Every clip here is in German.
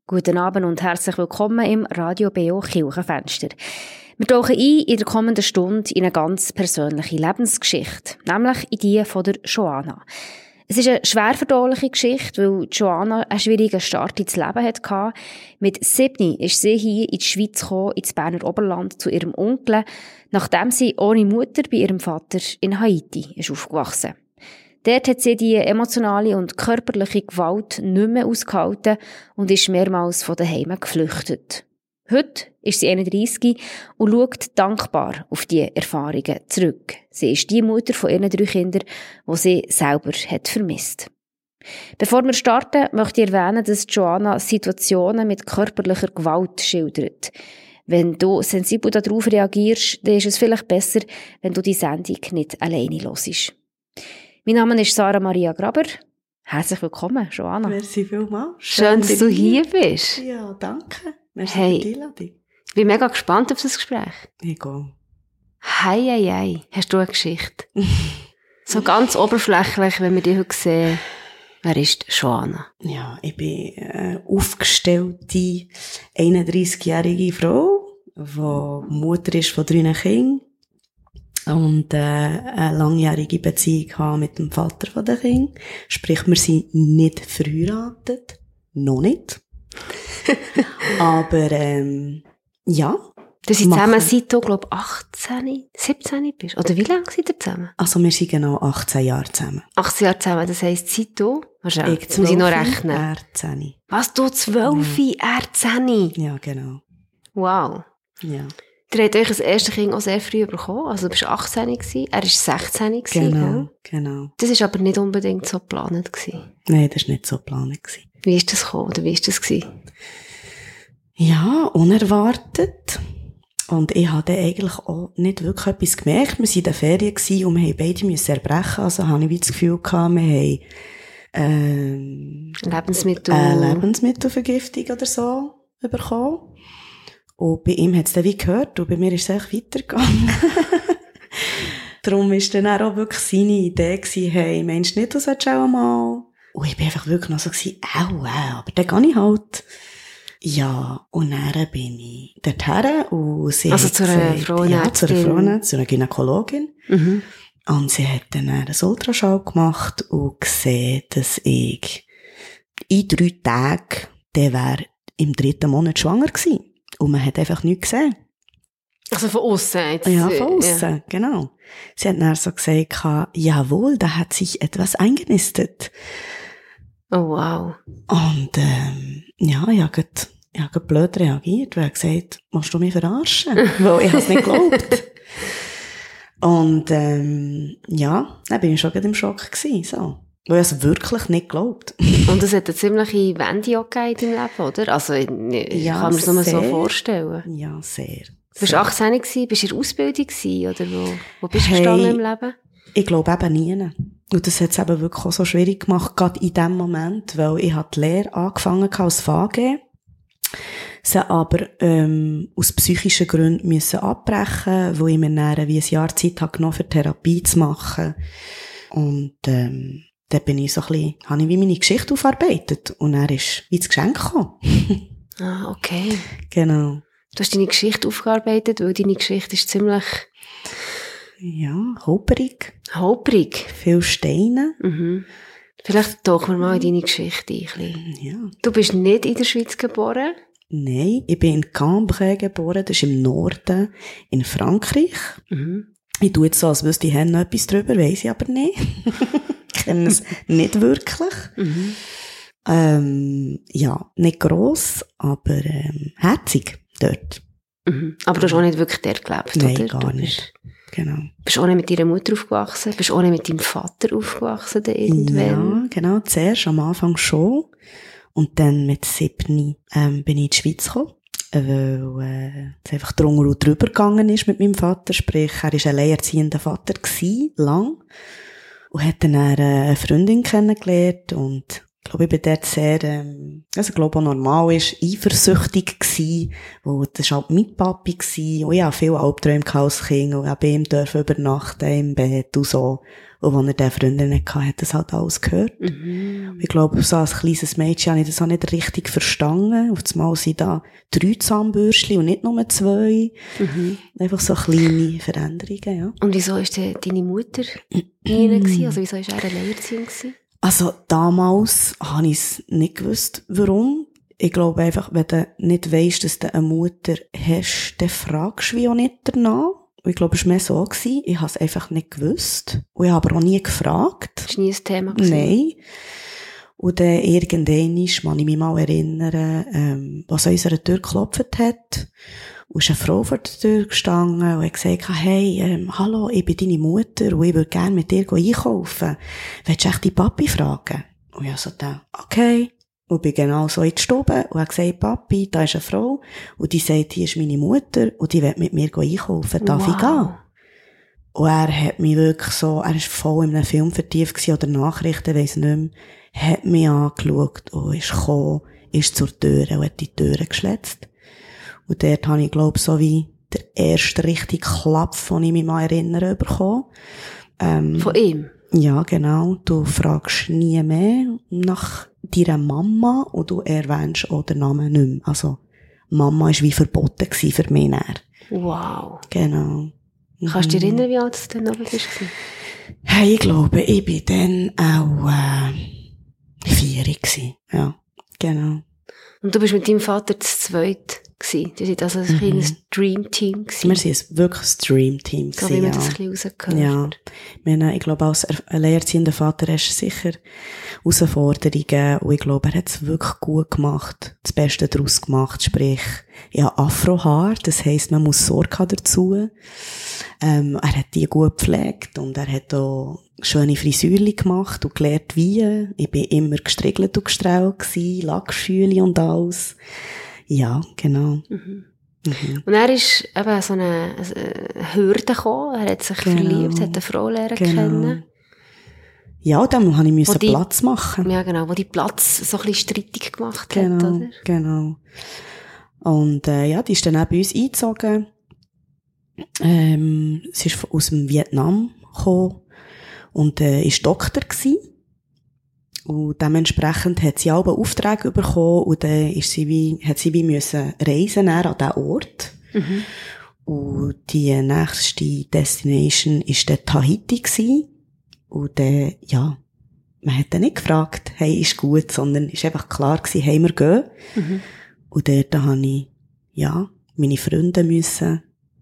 Guten Abend und herzlich willkommen im Radio BO Kirchenfenster. Wir tauchen ein in der kommenden Stunde in eine ganz persönliche Lebensgeschichte, nämlich in die von der Joanna. Es ist eine schwer verdauliche Geschichte, weil Joanna einen schwierigen Start ins Leben hatte. Mit 7 ist sie hier in die Schweiz gekommen, ins Berner Oberland, zu ihrem Onkel, nachdem sie ohne Mutter bei ihrem Vater in Haiti ist aufgewachsen. Dort hat sie die emotionale und körperliche Gewalt nicht mehr ausgehalten und ist mehrmals von daheim geflüchtet. Heute ist sie 31 und schaut dankbar auf diese Erfahrungen zurück. Sie ist die Mutter von ihren 3 Kindern, die sie selber hat vermisst. Bevor wir starten, möchte ich erwähnen, dass Joanna Situationen mit körperlicher Gewalt schildert. Wenn du sensibel darauf reagierst, dann ist es vielleicht besser, wenn du die Sendung nicht alleine hörst. Mein Name ist Sarah Maria Graber. Herzlich willkommen, Joanna. Merci vielmals. Schön, dass du hier bist. Ja, danke. Merci hey, für die Einladung. Ich bin mega gespannt auf das Gespräch. Egal. Hei. Hast du eine Geschichte? So ganz oberflächlich, wenn wir dich heute sehen. Wer ist Joanna? Ja, ich bin eine aufgestellte 31-jährige Frau, die Mutter ist von 3 Kindern. Und eine langjährige Beziehung haben mit dem Vater von den Kindern. Sprich, wir sind nicht verheiratet. Noch nicht. Aber, ja. Du seid zusammen seit du, glaube 18, 17 bist? Oder wie lange seid ihr zusammen? Also, wir sind genau 18 Jahre zusammen. 18 Jahre zusammen, das heisst, seit du? Wahrscheinlich. Jetzt muss ich noch rechnen. Er 10. Was, du 12, er 10? Ja, genau. Wow. Ja. Ihr habt euch das erste Kind auch sehr früh bekommen. Also, du warst 18 gewesen, er war 16 gewesen. Genau. Das war aber nicht unbedingt so geplant gewesen. Nein, das war nicht so geplant gewesen. Wie ist das gekommen, oder wie ist das gewesen? Ja, unerwartet. Und ich habe dann eigentlich auch nicht wirklich etwas gemerkt. Wir waren in den Ferien und wir beide müssen erbrechen. Also habe ich wie das Gefühl gehabt, wir haben, Lebensmittelvergiftung oder so bekommen. Und bei ihm hat es dann wie gehört und bei mir ist es echt weitergegangen. Darum war dann auch wirklich seine Idee gewesen, hey, meinst du nicht, du solltest auch mal? Und ich bin einfach wirklich noch so gewesen, aber dann gehe ich halt. Ja, und dann bin ich dorthin und sie also hat zu einer Frauenärztin? Zu einer Gynäkologin. Mhm. Und sie hat dann einen Ultraschall gemacht und gesehen, dass ich in 3 Tagen, der wäre im 3. Monat schwanger gewesen. Und man hat einfach nichts gesehen. Also von aussen jetzt? Ja, von aussen, genau. Sie hat dann so gesagt, jawohl, da hat sich etwas eingenistet. Oh, wow. Und, ja, ich habe blöd reagiert, weil ich gesagt, musst du mich verarschen? Weil ich es nicht geglaubt. Und, ja, dann bin ich schon im Schock gewesen, so. Weil ich es wirklich nicht geglaubt. Und es hat eine ziemliche Wende auch gegeben in deinem Leben, oder? Also, ich kann mir das nur so vorstellen. Ja, sehr. Du warst 18 gewesen, bist du in der Ausbildung gewesen, oder wo bist du gestanden im Leben? Ich glaube eben nie. Und das hat es eben wirklich auch so schwierig gemacht, gerade in dem Moment, weil ich die Lehre angefangen als VG, sie aber aus psychischen Gründen müssen abbrechen, wo ich mir dann wie ein Jahr Zeit habe genommen, für Therapie zu machen. Und dann bin ich so ein bisschen, habe ich wie meine Geschichte aufgearbeitet und dann ist wie das Geschenk gekommen. Ah, okay. Genau. Du hast deine Geschichte aufgearbeitet, weil deine Geschichte ist ziemlich... Ja, holperig. Holperig? Viele Steine. Mhm. Vielleicht tauchen wir mal in deine Geschichte ein bisschen. Ja. Du bist nicht in der Schweiz geboren? Nein, ich bin in Cambrai geboren, das ist im Norden in Frankreich. Mhm. Ich tue jetzt so, als wüsste ich noch etwas drüber, weiss ich aber nicht. Ich kenne es nicht wirklich. Mhm. Ja, nicht gross, aber herzig dort. Mhm. Aber du hast auch nicht wirklich dort gelebt, nein, oder? Gar nicht. Genau. Bist du auch nicht mit deiner Mutter aufgewachsen? Bist du auch nicht mit deinem Vater aufgewachsen? Irgendwann? Ja, genau. Zuerst am Anfang schon. Und dann mit 7 bin ich in die Schweiz gekommen. Weil es einfach drunter und drüber gegangen ist mit meinem Vater. Sprich, er war ein alleinerziehender Vater gewesen, lang. Und hat dann eine Freundin kennengelernt und glaube, ich bin dort sehr, also, ich glaube, auch normal ist, eifersüchtig gsi, weil das war halt mein Papi gsi, und ich hatte viele Albträume als Kind, und ich bei ihm durfte übernachten im Bett und so. Und als er diese Freundin hatte, hat das halt alles gehört. Mhm. Ich glaube, so als kleines Mädchen habe ich das auch nicht richtig verstanden. Auf einmal sind da 3 Zahnbürstchen und nicht nur 2. Mhm. Einfach so kleine Veränderungen, ja. Und wieso war deine Mutter nie gewesen? Also wieso war er alleinerziehend gewesen? Also damals habe ich es nicht gewusst, warum. Ich glaube einfach, wenn du nicht weisst, dass du eine Mutter hast, dann fragst du wie auch nicht danach. Und ich glaube, es war mehr so gewesen. Ich habe es einfach nicht gewusst. Und ich habe aber auch nie gefragt. Das war nie ein Thema gewesen? Nein. Und dann irgendwann kann ich mich mal erinnern, was an unserer Tür geklopft hat. Und ist eine Frau vor der Tür gestanden und hat gesagt, hey, hallo, ich bin deine Mutter und ich würde gerne mit dir einkaufen. Willst du echt deinen Papi fragen? Und ich so dachte, okay. Und bin genau so in die Stube und habe gesagt, Papi, da ist eine Frau und die sagt, hier ist meine Mutter und die will mit mir einkaufen. Darf ich gehen? Und er hat mich wirklich so, er war voll in einem Film vertieft gewesen, oder Nachrichten, weiss nicht mehr, hat mich angeschaut und ist gekommen, ist zur Tür und hat die Türe geschletzt. Und dort habe ich, glaube so wie der erste richtige Klapp, von ich mich mal erinnere, bekommen. Von ihm? Ja, genau. Du fragst nie mehr nach deiner Mama und du erwähnst auch den Namen nicht mehr. Also, Mama war wie verboten für mich näher. Wow. Genau. Kannst du dich erinnern, wie alt du dann noch bist? Hey, ich glaube, ich bin dann auch 4 gewesen. Ja, genau. Und du bist mit deinem Vater zu zweit gewesen. Die sind also ein kleines Dream-Team gewesen. Wir sind wirklich ein Dream-Team gewesen. So wie man das ein bisschen rausgehört. Ja. Ich glaube, als alleinerziehender Vater hast du sicher Herausforderungen. Und ich glaube, er hat es wirklich gut gemacht. Das Beste daraus gemacht. Sprich, ja, Afrohaar. Das heisst, man muss Sorge haben dazu. Er hat die gut gepflegt. Und er hat auch schöne Frisürchen gemacht und gelernt wie. Ich bin immer gestriegelt und gestrahlt gewesen. Lackschüle und alles. Ja, genau. Mhm. Mhm. Und er ist eben so eine Hürde gekommen. Er hat sich verliebt, hat eine Frau lernen kennen. Ja, dann habe ich Platz machen. Ja, genau, wo die Platz so ein bisschen streitig gemacht genau, hat, oder? Genau. Und ja, die ist dann auch bei uns eingezogen. Sie ist aus dem Vietnam gekommen und ist Doktor gewesen. Und dementsprechend hat sie auch einen Auftrag bekommen und dann hat sie wie müssen reisen an diesen Ort. Mhm. Und die nächste Destination war dann Tahiti gewesen. Und dann, ja, man hat dann nicht gefragt, hey, ist gut, sondern es war einfach klar gewesen, hey, wir gehen. Mhm. Und dort habe ich, ja, meine Freunde müssen,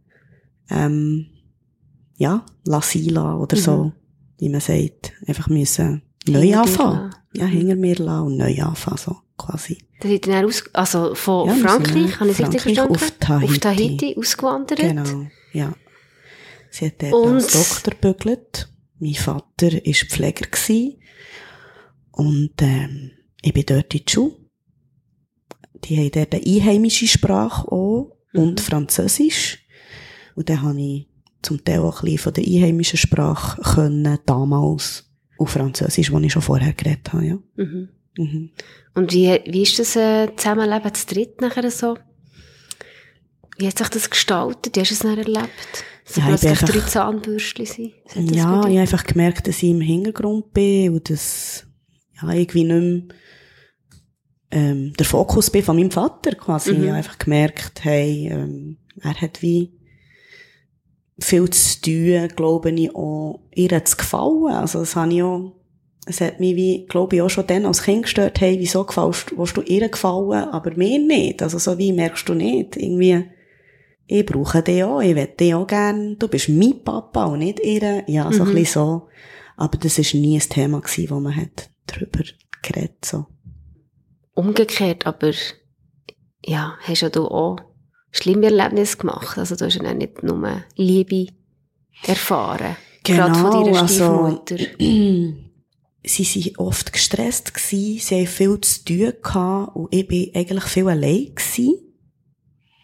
ja, lassen oder so, wie man sagt, einfach müssen neu anfangen. Ja, hinter mir lassen und neu anfangen, so, quasi. Das ist dann also von Frankreich, habe ich richtig verstanden? Auf Tahiti. Auf Tahiti ausgewandert. Genau, ja. Sie hat dort als Doktor gebügelt. Mein Vater war Pfleger gewesen. Und, ich bin dort in die Schule. Die haben dort eine einheimische Sprache auch und Französisch. Und dann habe ich zum Teil auch ein bisschen von der einheimischen Sprache können, damals. Und Französisch, das ich schon vorher geredet habe, ja. Mhm. Mhm. Und wie ist das Zusammenleben zu dritt nachher so? Wie hat sich das gestaltet? Wie hast du es dann erlebt? Dass ja, plötzlich 3 Zahnbürstchen sind? Ja, ich habe einfach gemerkt, dass ich im Hintergrund bin und dass ja, irgendwie nicht mehr der Fokus bin von meinem Vater quasi. Ich habe einfach gemerkt, hey, er hat wie viel zu tun, glaube ich, auch ihr hat es gefallen. Also das habe ich auch, es hat mich wie, glaube ich, auch schon dann als Kind gestört, hey, wieso willst du ihr gefallen, aber mir nicht? Also so wie merkst du nicht, irgendwie, ich brauche dich auch, ich will dich auch gern, du bist mein Papa und nicht ihr. Ja, so ein bisschen so. Aber das war nie ein Thema gewesen, wo man hat darüber geredet, so. Umgekehrt, aber, ja, hast ja du auch schlimme Erlebnisse gemacht. Also du hast ja nicht nur Liebe erfahren. Genau, gerade von deiner Stiefmutter. Sie waren oft gestresst gewesen, sie hatten viel zu tun gehabt und ich war eigentlich viel allein gewesen.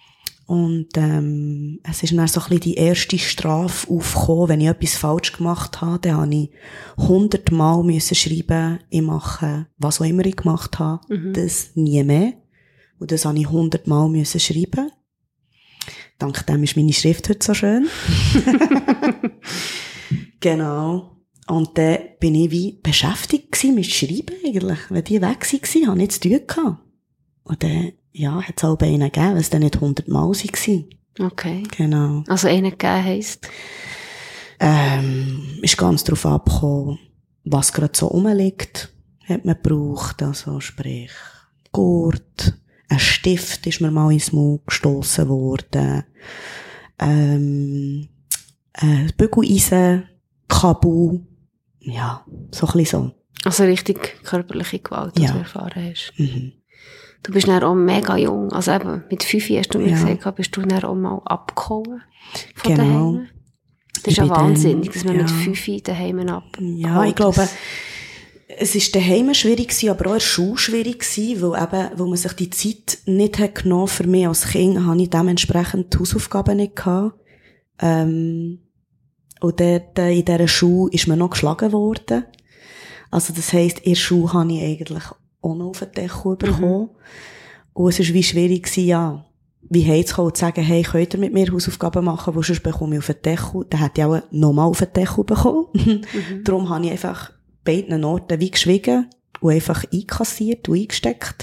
Und es ist dann so ein bisschen die erste Strafe aufgekommen. Wenn ich etwas falsch gemacht habe, dann habe ich 100 Mal müssen schreiben, ich mache, was auch immer ich gemacht habe, das nie mehr. Und das habe ich 100 Mal müssen schreiben. Dank dem ist meine Schrift heute so schön. Genau. Und dann bin ich wie beschäftigt gewesen mit Schreiben eigentlich. Wenn die weg waren, habe ich nichts zu tun gehabt. Und dann, ja, hat es auch bei ihnen gegeben, weil es dann nicht 100 Mal waren. Okay. Genau. Also ihnen gegeben heisst? Ist ganz darauf abgekommen, was gerade so rumliegt, hat man gebraucht. Also sprich, Gurt, ein Stift ist mir mal ins Maul gestossen worden, Bügeleisen, Kabel, ja, so ein bisschen so. Also richtig körperliche Gewalt, die du erfahren hast. Du bist dann auch mega jung, also eben mit 5 hast du mir gesagt, bist du dann auch mal abgehauen von daheim. Das ist ja wahnsinnig, dass man mit 5 daheim abgehauen. Ja, ich glaube, es war daheim schwierig gewesen, aber auch in der Schule schwierig gewesen, weil man sich die Zeit nicht hat genommen für mich als Kind, habe ich dementsprechend die Hausaufgaben nicht gehabt. Und dort, in dieser Schule ist man noch geschlagen worden. Also das heisst, in der Schule habe ich eigentlich auch noch auf den Deckel bekommen. Und es war wie schwierig gewesen, ja, wie heimzukommen und zu sagen, hey, könnt ihr mit mir Hausaufgaben machen, wo sonst bekomme ich auf den Deckel. Dann hätte ich auch nochmal auf den Deckel bekommen. Darum habe ich einfach beiden Orten wie geschwiegen und einfach einkassiert und eingesteckt.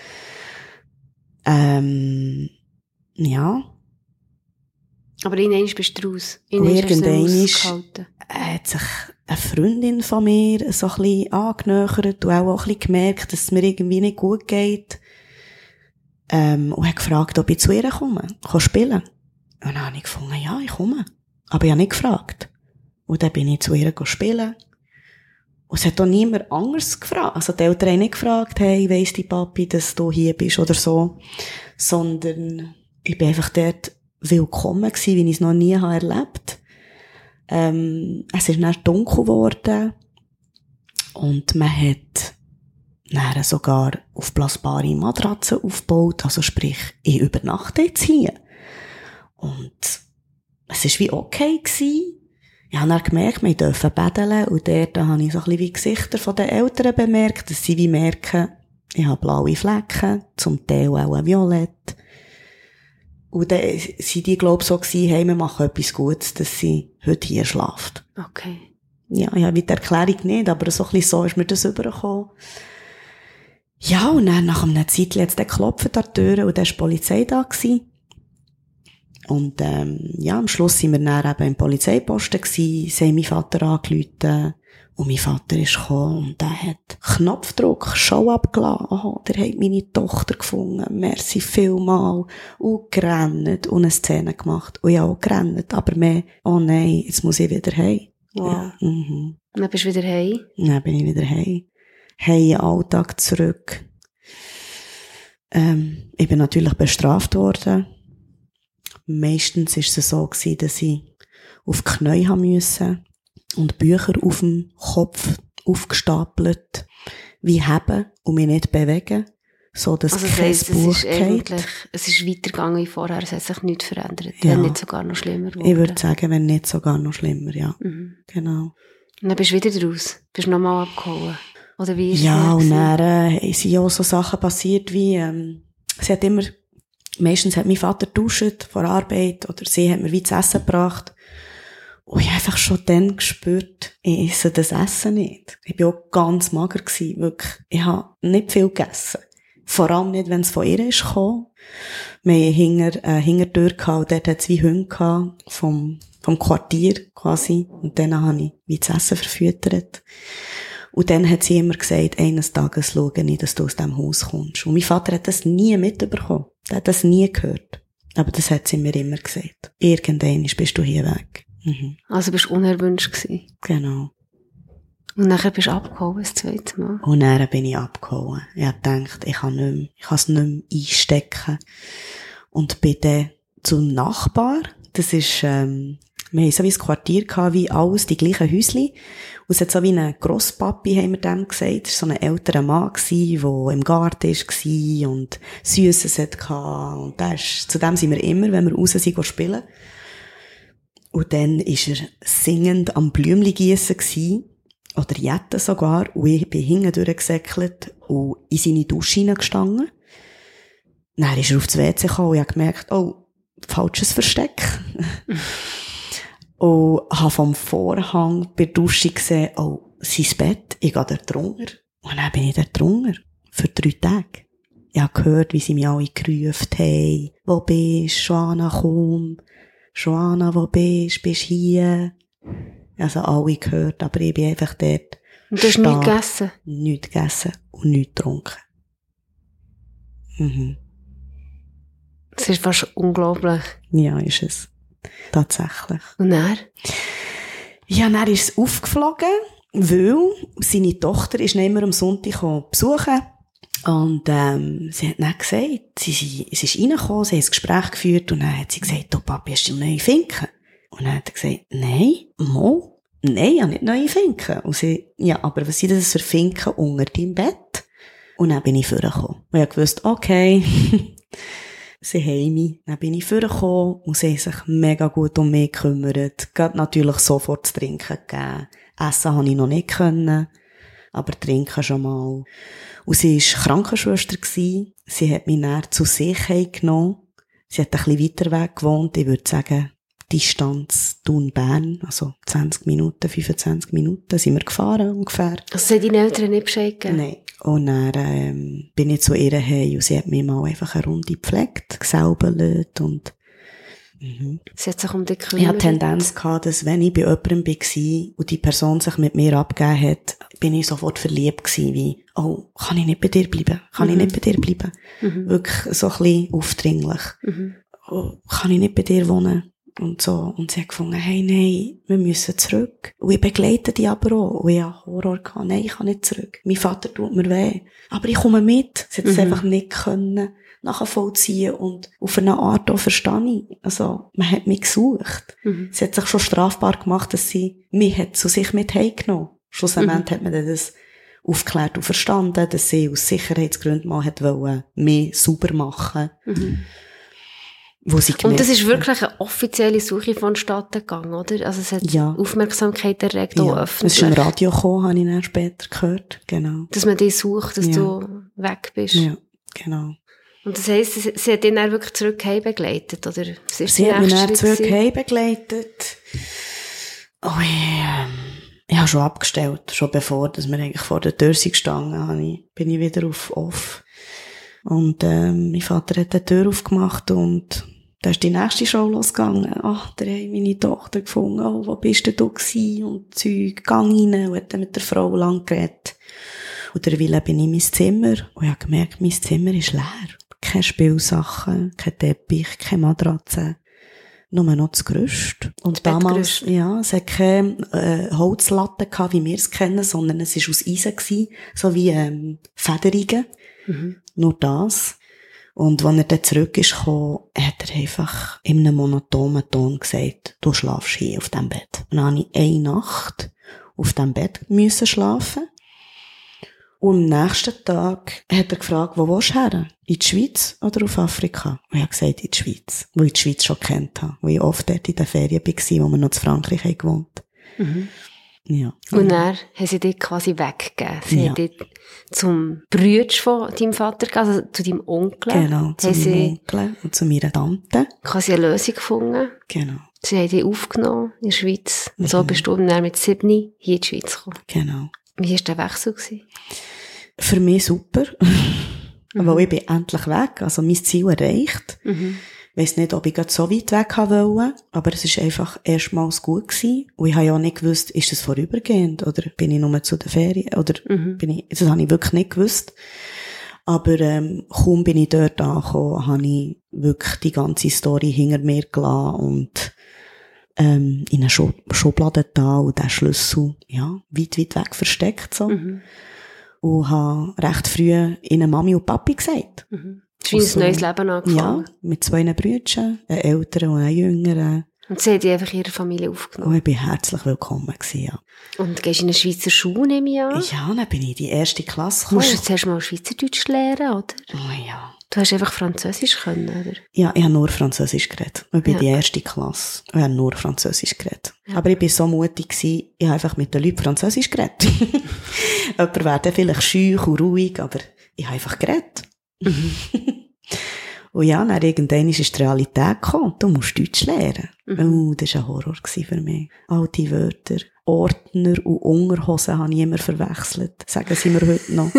Ja. Aber irgendwann bist du raus. Irgendwann hat sich eine Freundin von mir so ein bisschen angenähert und auch ein bisschen gemerkt, dass es mir irgendwie nicht gut geht. Und hat gefragt, ob ich zu ihr komme, spielen. Und dann habe ich gefunden, ja, ich komme. Aber ich habe nicht gefragt. Und dann bin ich zu ihr spielen. Und es hat auch niemand anders gefragt. Also die Eltern haben nicht gefragt, hey, weiss die Papi, dass du hier bist oder so. Sondern ich bin einfach dort willkommen gewesen, wie ich es noch nie erlebt habe. Es ist dann dunkel geworden. Und man hat dann sogar aufblasbare Matratzen aufgebaut. Also sprich, ich übernachte jetzt hier. Und es war wie okay gewesen. Ich habe dann gemerkt, wir dürfen betteln. Und dort habe ich so ein bisschen wie Gesichter der Eltern bemerkt, dass sie wie merken, ich habe blaue Flecken, zum Teil auch violett. Und dann sind die, glaube ich, so gewesen, hey, wir machen etwas Gutes, dass sie heute hier schläft. Okay. Ja, ich habe die Erklärung nicht, aber so ein bisschen so ist mir das übergekommen. Ja, und dann nach einer Zeit hat es dann geklopft an die Tür und dann war die Polizei da gewesen. Und, ja, am Schluss sind wir dann eben im Polizeiposten gewesen, sie haben meinen Vater angerufen und mein Vater ist gekommen und der hat Knopfdruck, Show abgelassen. Aha, der hat meine Tochter gefunden, merci vielmal. Und gerannt und eine Szene gemacht. Und ja, auch gerannt, aber mehr, oh nein, jetzt muss ich wieder heim. Wow. Ja, Und dann bist du wieder heim? Dann bin ich wieder heim. Heim in den Alltag zurück. Ich bin natürlich bestraft worden. Meistens war es so gewesen, dass ich auf die Knie haben musste und Bücher auf dem Kopf aufgestapelt, wie haben und mich nicht bewegen, so dass also kein Buch geht. Es ist weitergegangen wie vorher, es hat sich nichts verändert, Ja. wenn nicht sogar noch schlimmer geworden. Ich würde sagen, wenn nicht sogar noch schlimmer, ja. Genau. Und dann bist du wieder raus, bist du nochmal abgehauen. Oder wie ist Ja, es? und dann sind auch so Sachen passiert wie, sie hat immer, meistens hat mein Vater geduscht vor Arbeit oder sie hat mir wie zu essen gebracht. Und ich habe einfach schon dann gespürt, ich esse das Essen nicht. Ich war auch ganz mager gewesen, wirklich. Ich habe nicht viel gegessen. Vor allem nicht, wenn es von ihr ist gekommen. Wir hatten eine Hintertür gehabt, und dort hat es wie Hunde gehabt, vom Quartier quasi. Und dann habe ich wie das Essen verfüttert. Und dann hat sie immer gesagt, eines Tages schaue ich, dass du aus diesem Haus kommst. Und mein Vater hat das nie mitbekommen. Er hat das nie gehört. Aber das hat sie mir immer gesagt. Irgendwann bist du hier weg. Also bist du unerwünscht gewesen. Genau. Und nachher bist du abgehauen, das zweite Mal. Und dann bin ich abgehauen. Ich habe gedacht, ich kann es nicht mehr einstecken. Und bin dann zum Nachbar. Das ist, Wir haben so wie ein Quartier gehabt, wie alles, die gleichen Häusli. Und es hat so wie einen Grosspapi, haben wir dem gesagt. Das war so ein älterer Mann, der im Garten war und Süßes hatte. Und zu dem sind wir immer, wenn wir raus sind, spielen. Und dann war er singend am Blümchen gießen gsi. Oder jetten sogar. Und ich bin hinten durchgesäckelt und in seine Dusche hineingestanden. Dann ist er aufs WC gekommen und ich habe gemerkt, oh, falsches Versteck. Und habe vom Vorhang bei der Dusche gesehen, oh, sein Bett, ich gehe dort drunter. Und dann bin ich dort drunter. Für 3 Tage. Ich habe gehört, wie sie mich alle gerufen haben. Wo bist du? Joanna, komm. Joanna, wo bist du? Bist du hier? Also alle gehört, aber ich bin einfach dort. Und du hast nichts gegessen? Nichts gegessen und nichts getrunken. Mhm. Das ist fast unglaublich. Ja, ist es. Tatsächlich. Und dann? Ja, dann ist es aufgeflogen, weil seine Tochter ist nicht mehr am Sonntag besuchen. Und sie hat dann gesagt, sie ist reingekommen, sie hat ein Gespräch geführt und dann hat sie gesagt, du Papi, hast du neue Finken? Und dann hat er gesagt, nein, ich habe nicht neue Finken. Und sie, ja, aber was sind das für Finken unter deinem Bett? Und dann bin ich vorgekommen. Und ich wusste, okay, sie haben mich. Dann bin ich vorgekommen und sie haben sich mega gut um mich gekümmert. Gerade natürlich sofort zu trinken gegeben. Essen konnte ich noch nicht können, aber trinken schon mal. Und sie war Krankenschwester gewesen. Sie hat mich dann zu sich genommen. Sie hat ein bisschen weiter weg gewohnt. Ich würde sagen, Distanz Thun-Bern, also 20 Minuten, 25 Minuten sind wir gefahren ungefähr. Also sie haben deine Eltern nicht Bescheid gegeben? Nein. Und dann bin ich zu ihr heim und sie hat mich mal einfach eine Runde gepflegt, gesäubelt und Sie hat sich um dich gekümmert? Ich hatte Tendenz gehabt, dass wenn ich bei jemandem war und die Person sich mit mir abgegeben hat, bin ich sofort verliebt gewesen, wie, oh, kann ich nicht bei dir bleiben? Kann ich nicht bei dir bleiben? Wirklich so ein bisschen aufdringlich. Oh, kann ich nicht bei dir wohnen? Und so. Und sie hat gefunden, hey, nein, wir müssen zurück. Und ich begleite die aber auch. Und ich hatte Horror gehabt. Nein, ich kann nicht zurück. Mein Vater tut mir weh. Aber ich komme mit. Sie hat es einfach nicht können nachvollziehen und auf eine Art auch verstehe ich. Also, man hat mich gesucht. Sie hat sich schon strafbar gemacht, dass sie mich hat zu sich mit heimgenommen. Schlussendlich hat man das aufgeklärt und verstanden, dass sie aus Sicherheitsgründen mal hat wollen, mich sauber machen. Und das ist wirklich eine offizielle Suche vonstatten gegangen, oder? Also es hat Aufmerksamkeit erregt, auch öffentlich. Es ist im Radio gekommen, habe ich dann später gehört, genau. Dass man dich sucht, dass du weg bist. Ja, genau. Und das heisst, sie hat dich dann wirklich zurück heim begleitet, oder? Sie hat mich dann zurück heim begleitet. Oh, ich habe schon abgestellt, schon bevor, dass wir eigentlich vor der Tür gestanden bin ich wieder auf off. Und mein Vater hat die Tür aufgemacht und da ist die nächste Show losgegangen. Ach, da haben meine Tochter gefunden. Oh, wo bist denn du gewesen? Und Zeug, gang rein. Und hat dann mit der Frau lang geredet. Und derweil bin ich in mein Zimmer. Und ich habe gemerkt, mein Zimmer ist leer. Keine Spielsachen, kein Teppich, keine Matratze. Nur noch das Gerüst. Und damals, es hat keine Holzlatte gehabt, wie wir es kennen, sondern es war aus Eisen gewesen, so wie Federungen. Nur das. Und als er dann zurück ist gekommen, hat er einfach in einem monotonen Ton gesagt, du schlafst hier auf diesem Bett. Und dann habe ich eine Nacht auf diesem Bett müssen schlafen. Und am nächsten Tag hat er gefragt, wo willst du her? In die Schweiz oder auf Afrika? Und ich habe gesagt, in die Schweiz. Weil ich die Schweiz schon kennt habe. Weil ich oft dort in den Ferien war, wo wir noch in Frankreich haben gewohnt. Ja. Und dann haben sie dich quasi weggegeben. Sie haben dich zum Bruder von deinem Vater gegeben, also zu deinem Onkel. Genau, zu meinem Onkel und zu meiner Tante. Quasi eine Lösung gefunden. Genau. Sie haben dich aufgenommen in der Schweiz. Und so bist du dann mit 7 hier in die Schweiz gekommen. Genau. Wie war der Wechsel gewesen? Für mich super. Weil ich bin endlich weg. Also mein Ziel erreicht. Ich weiss nicht, ob ich gerade so weit weg wollte, aber es war einfach erstmals gut gewesen. Und ich habe ja auch nicht gewusst, ist es vorübergehend oder bin ich nur zu den Ferien oder das habe ich wirklich nicht gewusst. Aber kaum bin ich dort angekommen, habe ich wirklich die ganze Story hinter mir gelassen und in eine Schublade da und den Schlüssel weit weg versteckt so. Und habe recht früh ihnen Mami und Papi gesagt. Du hast ein neues Leben angefangen. Ja, mit 2 Brüdern, einen älteren und einen jüngeren. Und sie hat dich einfach in ihrer Familie aufgenommen? Und ich war herzlich willkommen gewesen, ja. Und gehst du in eine Schweizer Schule, nehme ich an? Ja, dann bin ich in die erste Klasse gekommen. Musst du zuerst mal Schweizerdeutsch lernen, oder? Oh ja. Du hast einfach Französisch können, oder? Ja, ich habe nur Französisch geredet. Ich bin die erste Klasse. Ich habe nur Französisch geredet. Ja. Aber ich war so mutig gewesen, ich habe einfach mit den Leuten Französisch geredet. Jemand wäre dann vielleicht schüch und ruhig, aber ich habe einfach geredet. Und ja, dann irgendwann ist die Realität gekommen. Du musst Deutsch lernen. Oh, das war ein Horror für mich. All die Wörter. Ordner und Unterhosen habe ich immer verwechselt. Sagen sie mir heute noch.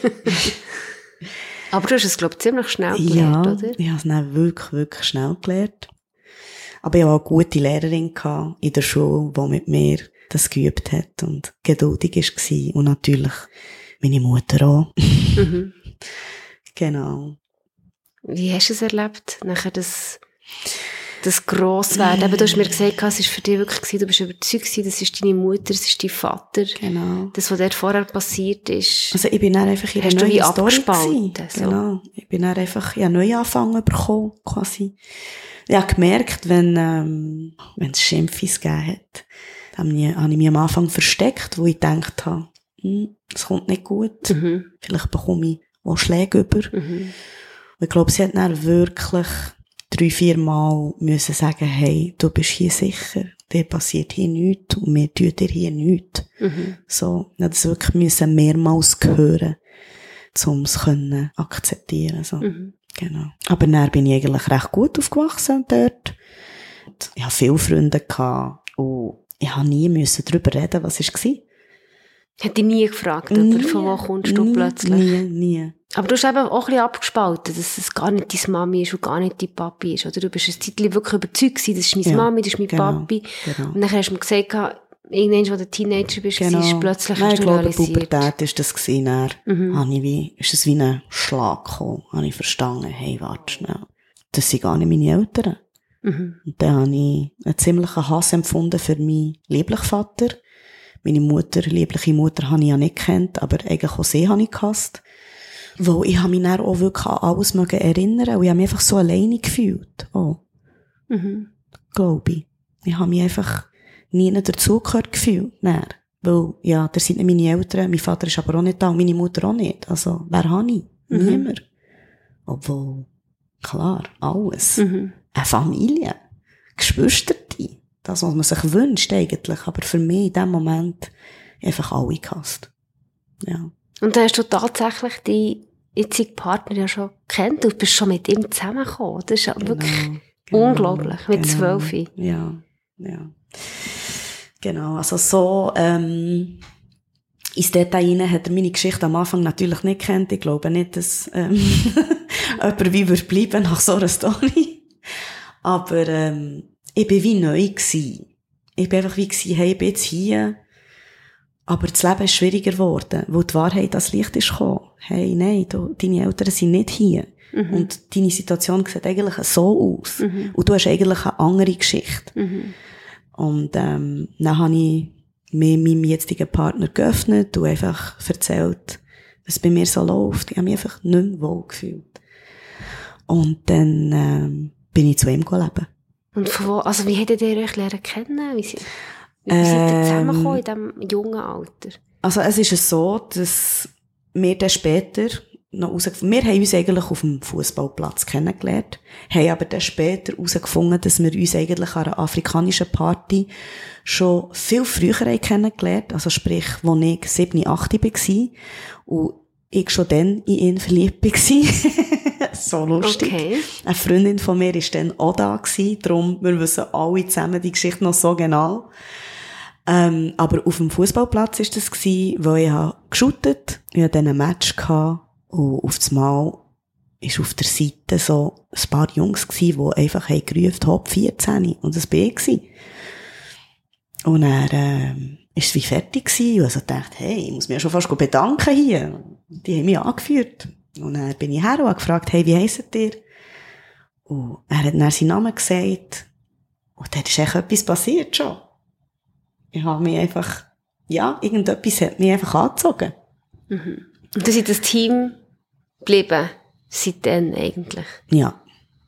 Aber du hast es, glaube ich, ziemlich schnell gelernt, oder? Ja, ich habe es dann wirklich, wirklich schnell gelernt. Aber ich hatte auch eine gute Lehrerin in der Schule, die mit mir das geübt hat und geduldig war. Und natürlich meine Mutter auch. Genau. Wie hast du es erlebt, nachher das Grosswerden? Du hast mir gesagt, es war für dich wirklich, du bist überzeugt, das ist deine Mutter, das ist dein Vater. Genau. Das, was dort vorher passiert ist. Also ich bin dann einfach in einer neuen Story gewesen. So. Genau. Ich bin dann einfach, ich habe Neuanfang bekommen, quasi. Ich habe gemerkt, wenn es Schimpfis gegeben hat, habe ich mich am Anfang versteckt, wo ich gedacht habe, das kommt nicht gut. Vielleicht bekomme ich auch Schläge über. Und ich glaube, sie hat dann wirklich 3-4 Mal müssen sagen, hey, du bist hier sicher, dir passiert hier nichts und wir tun dir hier nichts. So, ich musste das wirklich mehrmals hören, um es akzeptieren. So. Genau. Aber dann bin ich eigentlich recht gut aufgewachsen dort. Ich hatte viele Freunde gehabt und ich musste nie darüber reden, was war. Hat dich nie gefragt, von wo kommst du plötzlich? Nie. Aber du hast eben auch ein bisschen abgespalten, dass es gar nicht deine Mami ist und gar nicht dein Papi ist, oder? Du bist ein Zeitchen wirklich überzeugt gewesen, das ist meine Mami, das ist mein Papi. Genau. Und dann hast du mir gesagt, irgendwann, als du Teenager bist, ist plötzlich hast du realisiert. Ich glaube, Pubertät ist das gewesen. Ist es wie ein Schlag gekommen. Habe ich verstanden, hey, warte schnell. Das sind gar nicht meine Eltern. Und dann habe ich einen ziemlichen Hass empfunden für meinen lieblichen Vater. Meine liebliche Mutter habe ich ja nicht gekannt, aber eigentlich auch sie habe ich gehasst. Weil ich habe mich dann auch wirklich an alles erinnern und ich habe mich einfach so alleine gefühlt. Oh. Glaube ich. Ich habe mich einfach nie dazugehört gefühlt. Dann. Weil, ja, das sind nicht meine Eltern, mein Vater ist aber auch nicht da und meine Mutter auch nicht. Also, wer habe ich? Niemand. Obwohl, klar, alles. Eine Familie. Geschwister. Das, was man sich wünscht eigentlich. Aber für mich in dem Moment einfach alle gehasst. Ja. Und dann hast du tatsächlich die jetzige Partner ja schon kennt. Du bist schon mit ihm zusammengekommen. Das ist ja wirklich unglaublich. Mit 12. Ja. Genau. Also so, ins Detail hinein hat er meine Geschichte am Anfang natürlich nicht gekannt. Ich glaube nicht, dass, jemand wie würde bleiben nach so einer Story. Aber, ich bin wie neu gewesen. Ich bin einfach wie gewesen, hey, ich bin jetzt hier. Aber das Leben ist schwieriger geworden, weil die Wahrheit ans Licht ist gekommen. Hey, nein, deine Eltern sind nicht hier. Und deine Situation sieht eigentlich so aus. Und du hast eigentlich eine andere Geschichte. Und, dann habe ich mich meinem jetzigen Partner geöffnet und einfach erzählt, was bei mir so läuft. Ich habe mich einfach nicht mehr wohl gefühlt. Und dann, bin ich zu ihm leben. Und von wo, also wie hättet ihr euch lernen kennen? Wie sind ihr zusammengekommen in diesem jungen Alter? Also es ist so, dass wir dann später noch wir haben uns eigentlich auf dem Fußballplatz kennengelernt, haben aber dann später herausgefunden, dass wir uns eigentlich an einer afrikanischen Party schon viel früher kennengelernt, also sprich, als ich 7, 8 war und ich schon dann in ihn verliebt war. So lustig. Okay. Eine Freundin von mir war dann auch da gewesen, darum, wir wissen alle zusammen die Geschichte noch so genau. Aber auf dem Fußballplatz war das gewesen, wo ich geshootet, ich hatte dann ein Match gehabt und auf das Mal ist auf der Seite so ein paar Jungs gewesen, die einfach gerufen, Top 14, und das bin ich gewesen. Und er ist es wie fertig gewesen und also dachte, hey, ich muss mich ja schon fast bedanken hier. Die haben mich angeführt. Und dann bin ich her und habe gefragt, hey, wie heisst ihr? Und er hat dann seinen Namen gesagt. Und dann ist echt etwas passiert schon. Ich habe mich einfach, ja, irgendetwas hat mich einfach angezogen. Und du seid das Team geblieben, seitdem eigentlich? Ja.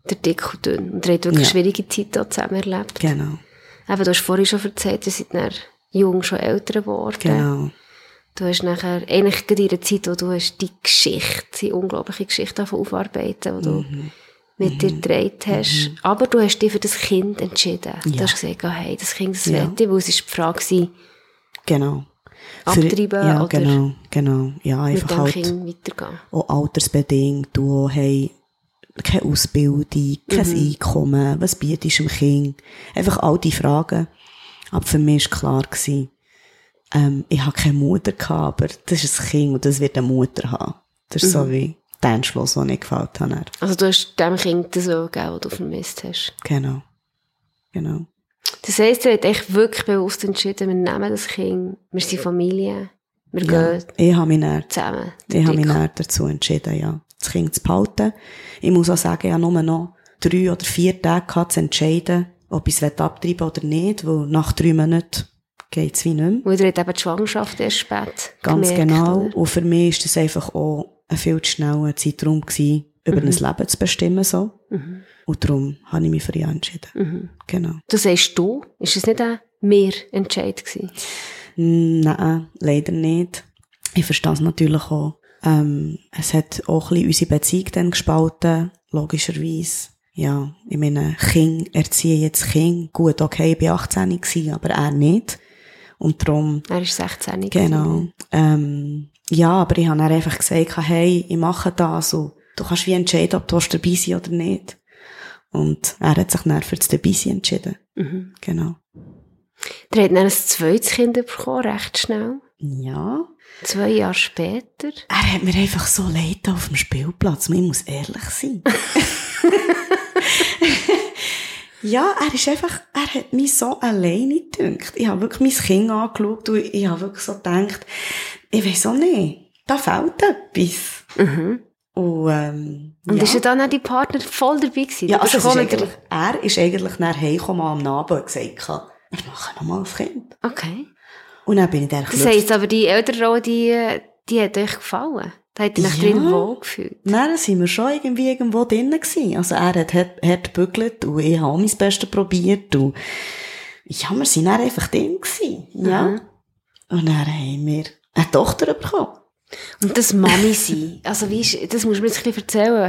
der Dick und Dünn. Und ihr habt wirklich schwierige Zeit dort zusammen erlebt. Genau. Eben, du hast vorhin schon erzählt, ihr seid dann jung schon älter geworden. Genau. Du hast nachher, eigentlich in der Zeit, wo du hast die Geschichte, die unglaubliche Geschichte aufarbeiten, die du mit dir gedreht hast. Aber du hast dich für das Kind entschieden. Ja. Du hast gesagt, hey, das Kind, das will ich, weil es war die Frage, genau. Abtreiben ja, oder genau. Ja, einfach mit dem halt Kind weitergehen. Auch altersbedingt, du hast keine Ausbildung, kein Einkommen, was bietest du dem Kind? Einfach all die Fragen. Aber für mich war klar gewesen, ich habe keine Mutter gehabt, aber das ist ein Kind und das wird eine Mutter haben. Das ist so wie der Entschluss, der nicht gefällt hat. Also du hast dem Kind das auch gegeben, was du vermisst hast. Genau. Das heisst, ihr habt echt wirklich bewusst entschieden, wir nehmen das Kind, wir sind Familie, wir gehen ich habe mich zusammen. Ich habe mich dann dazu entschieden, ja, das Kind zu behalten. Ich muss auch sagen, ich habe nur noch 3 oder 4 Tage gehabt, zu entscheiden, ob ich es abtreiben will oder nicht, weil nach 3 Monaten geht es wie nicht mehr. Weil ihr habt eben die Schwangerschaft erst spät Ganz gemerkt, genau. Oder? Und für mich war das einfach auch ein viel zu schneller Zeitraum gewesen, über ein Leben zu bestimmen, so. Und darum habe ich mich für ja entschieden. Genau. Du sagst du, ist es nicht ein Mehr-Entscheid gewesen? Nein, leider nicht. Ich verstehe es natürlich auch. Es hat auch ein bisschen unsere Beziehung dann gespalten, logischerweise. Ja, ich meine, Kind erziehe jetzt Kind. Gut, okay, ich war 18 gewesen, aber er nicht. Und darum... Er ist 16 Genau. Ja, aber ich habe dann einfach gesagt, hey, ich mache das und du kannst wie entscheiden, ob du dabei sein oder nicht. Und er hat sich dann für das Dabeisein entschieden. Genau. Der hat dann ein zweites Kind bekommen, recht schnell. Ja. 2 Jahre später. Er hat mir einfach so leid auf dem Spielplatz. Ich muss ehrlich sein. Ja, er hat mich so alleine gedünkt. Ich habe wirklich mein Kind angeschaut und ich habe wirklich so gedacht, ich weiss auch nicht, da fehlt etwas. Und ist ja dann auch die Partner voll dabei gewesen? Ja, also er ist eigentlich dann heimgekommen am Abend und gesagt, wir machen nochmal ein Kind. Okay. Und dann bin ich dann Das heisst aber, die Elternrolle, die hat euch gefallen? Da hat ihr euch drin wohlgefühlt? Dann sind wir schon irgendwo drinnen gewesen. Also er hat hart gebügelt und ich habe auch mein Bestes probiert und ja, wir sind dann einfach drin gewesen. Ja. Und dann haben wir eine Tochter bekommen. Und das Mami sein, also wie ist, das musst du mir jetzt ein bisschen erzählen.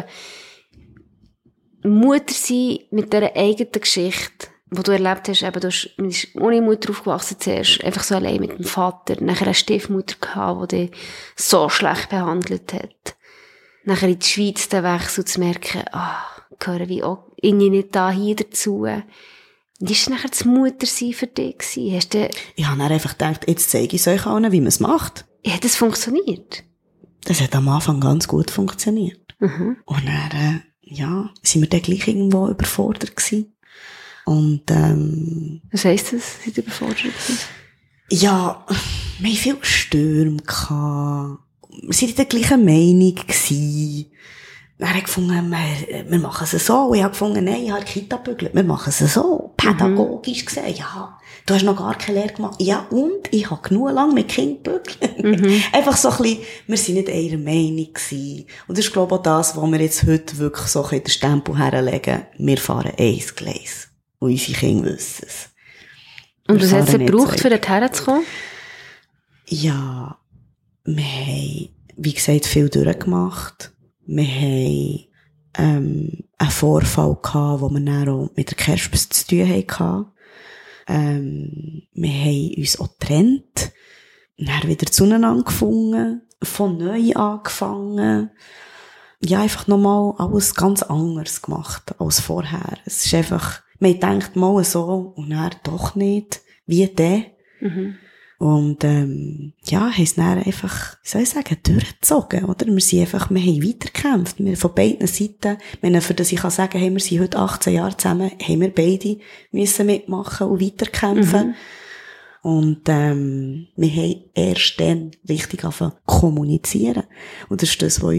Mutter sein mit dieser eigenen Geschichte, die du erlebt hast, eben, du bist ohne Mutter aufgewachsen zuerst, einfach so allein mit dem Vater, nachher eine Stiefmutter gehabt, die dich so schlecht behandelt hat. Nachher in die Schweiz den Wechsel zu merken, gehören wir auch irgendwie nicht da hier dazu. Wie war nachher das Muttersein für dich gewesen? Ich habe dann einfach gedacht, jetzt zeige ich es euch allen, wie man es macht. Hat das funktioniert? Das hat am Anfang ganz gut funktioniert. Und dann, sind wir dann gleich irgendwo überfordert gewesen. Und, was heisst das, seid ihr überfordert gewesen? Ja, wir hatten viele Stürme gehabt. Wir waren in der gleichen Meinung gewesen. Er hat gefunden, wir machen es so. Und ich habe gefunden, nein, ich habe Kita gebügelt. Wir machen es so. Pädagogisch gesehen, ja. Du hast noch gar keine Lehre gemacht. Ja, und ich habe genug lang mit Kind gebügelt. Einfach so ein bisschen, wir sind nicht einer Meinung gewesen. Und das ist, glaube ich, auch das, was wir jetzt heute wirklich so den Stempel herlegen. Wir fahren eins Gleis. Und unsere Kinder wissen es. Und was hat es gebraucht, für dorthin zu kommen? Ja, wir haben, wie gesagt, viel durchgemacht. Wir haben einen Vorfall gehabt, wo wir dann auch mit der Kerspes zu tun hatten. Wir haben uns auch getrennt, dann wieder zueinander gefunden, von neu angefangen. Ja, einfach nochmal alles ganz anders gemacht als vorher. Es ist einfach, man denkt mal so und dann doch nicht, wie der. Und, haben es dann einfach, wie soll ich sagen, durchgezogen, oder? Wir haben weitergekämpft. Wir von beiden Seiten, für das ich kann sagen, wir sind heute 18 Jahre zusammen, haben wir beide müssen mitmachen und weiterkämpfen. Und, wir haben erst dann richtig angefangen zu kommunizieren. Und das ist das, was uns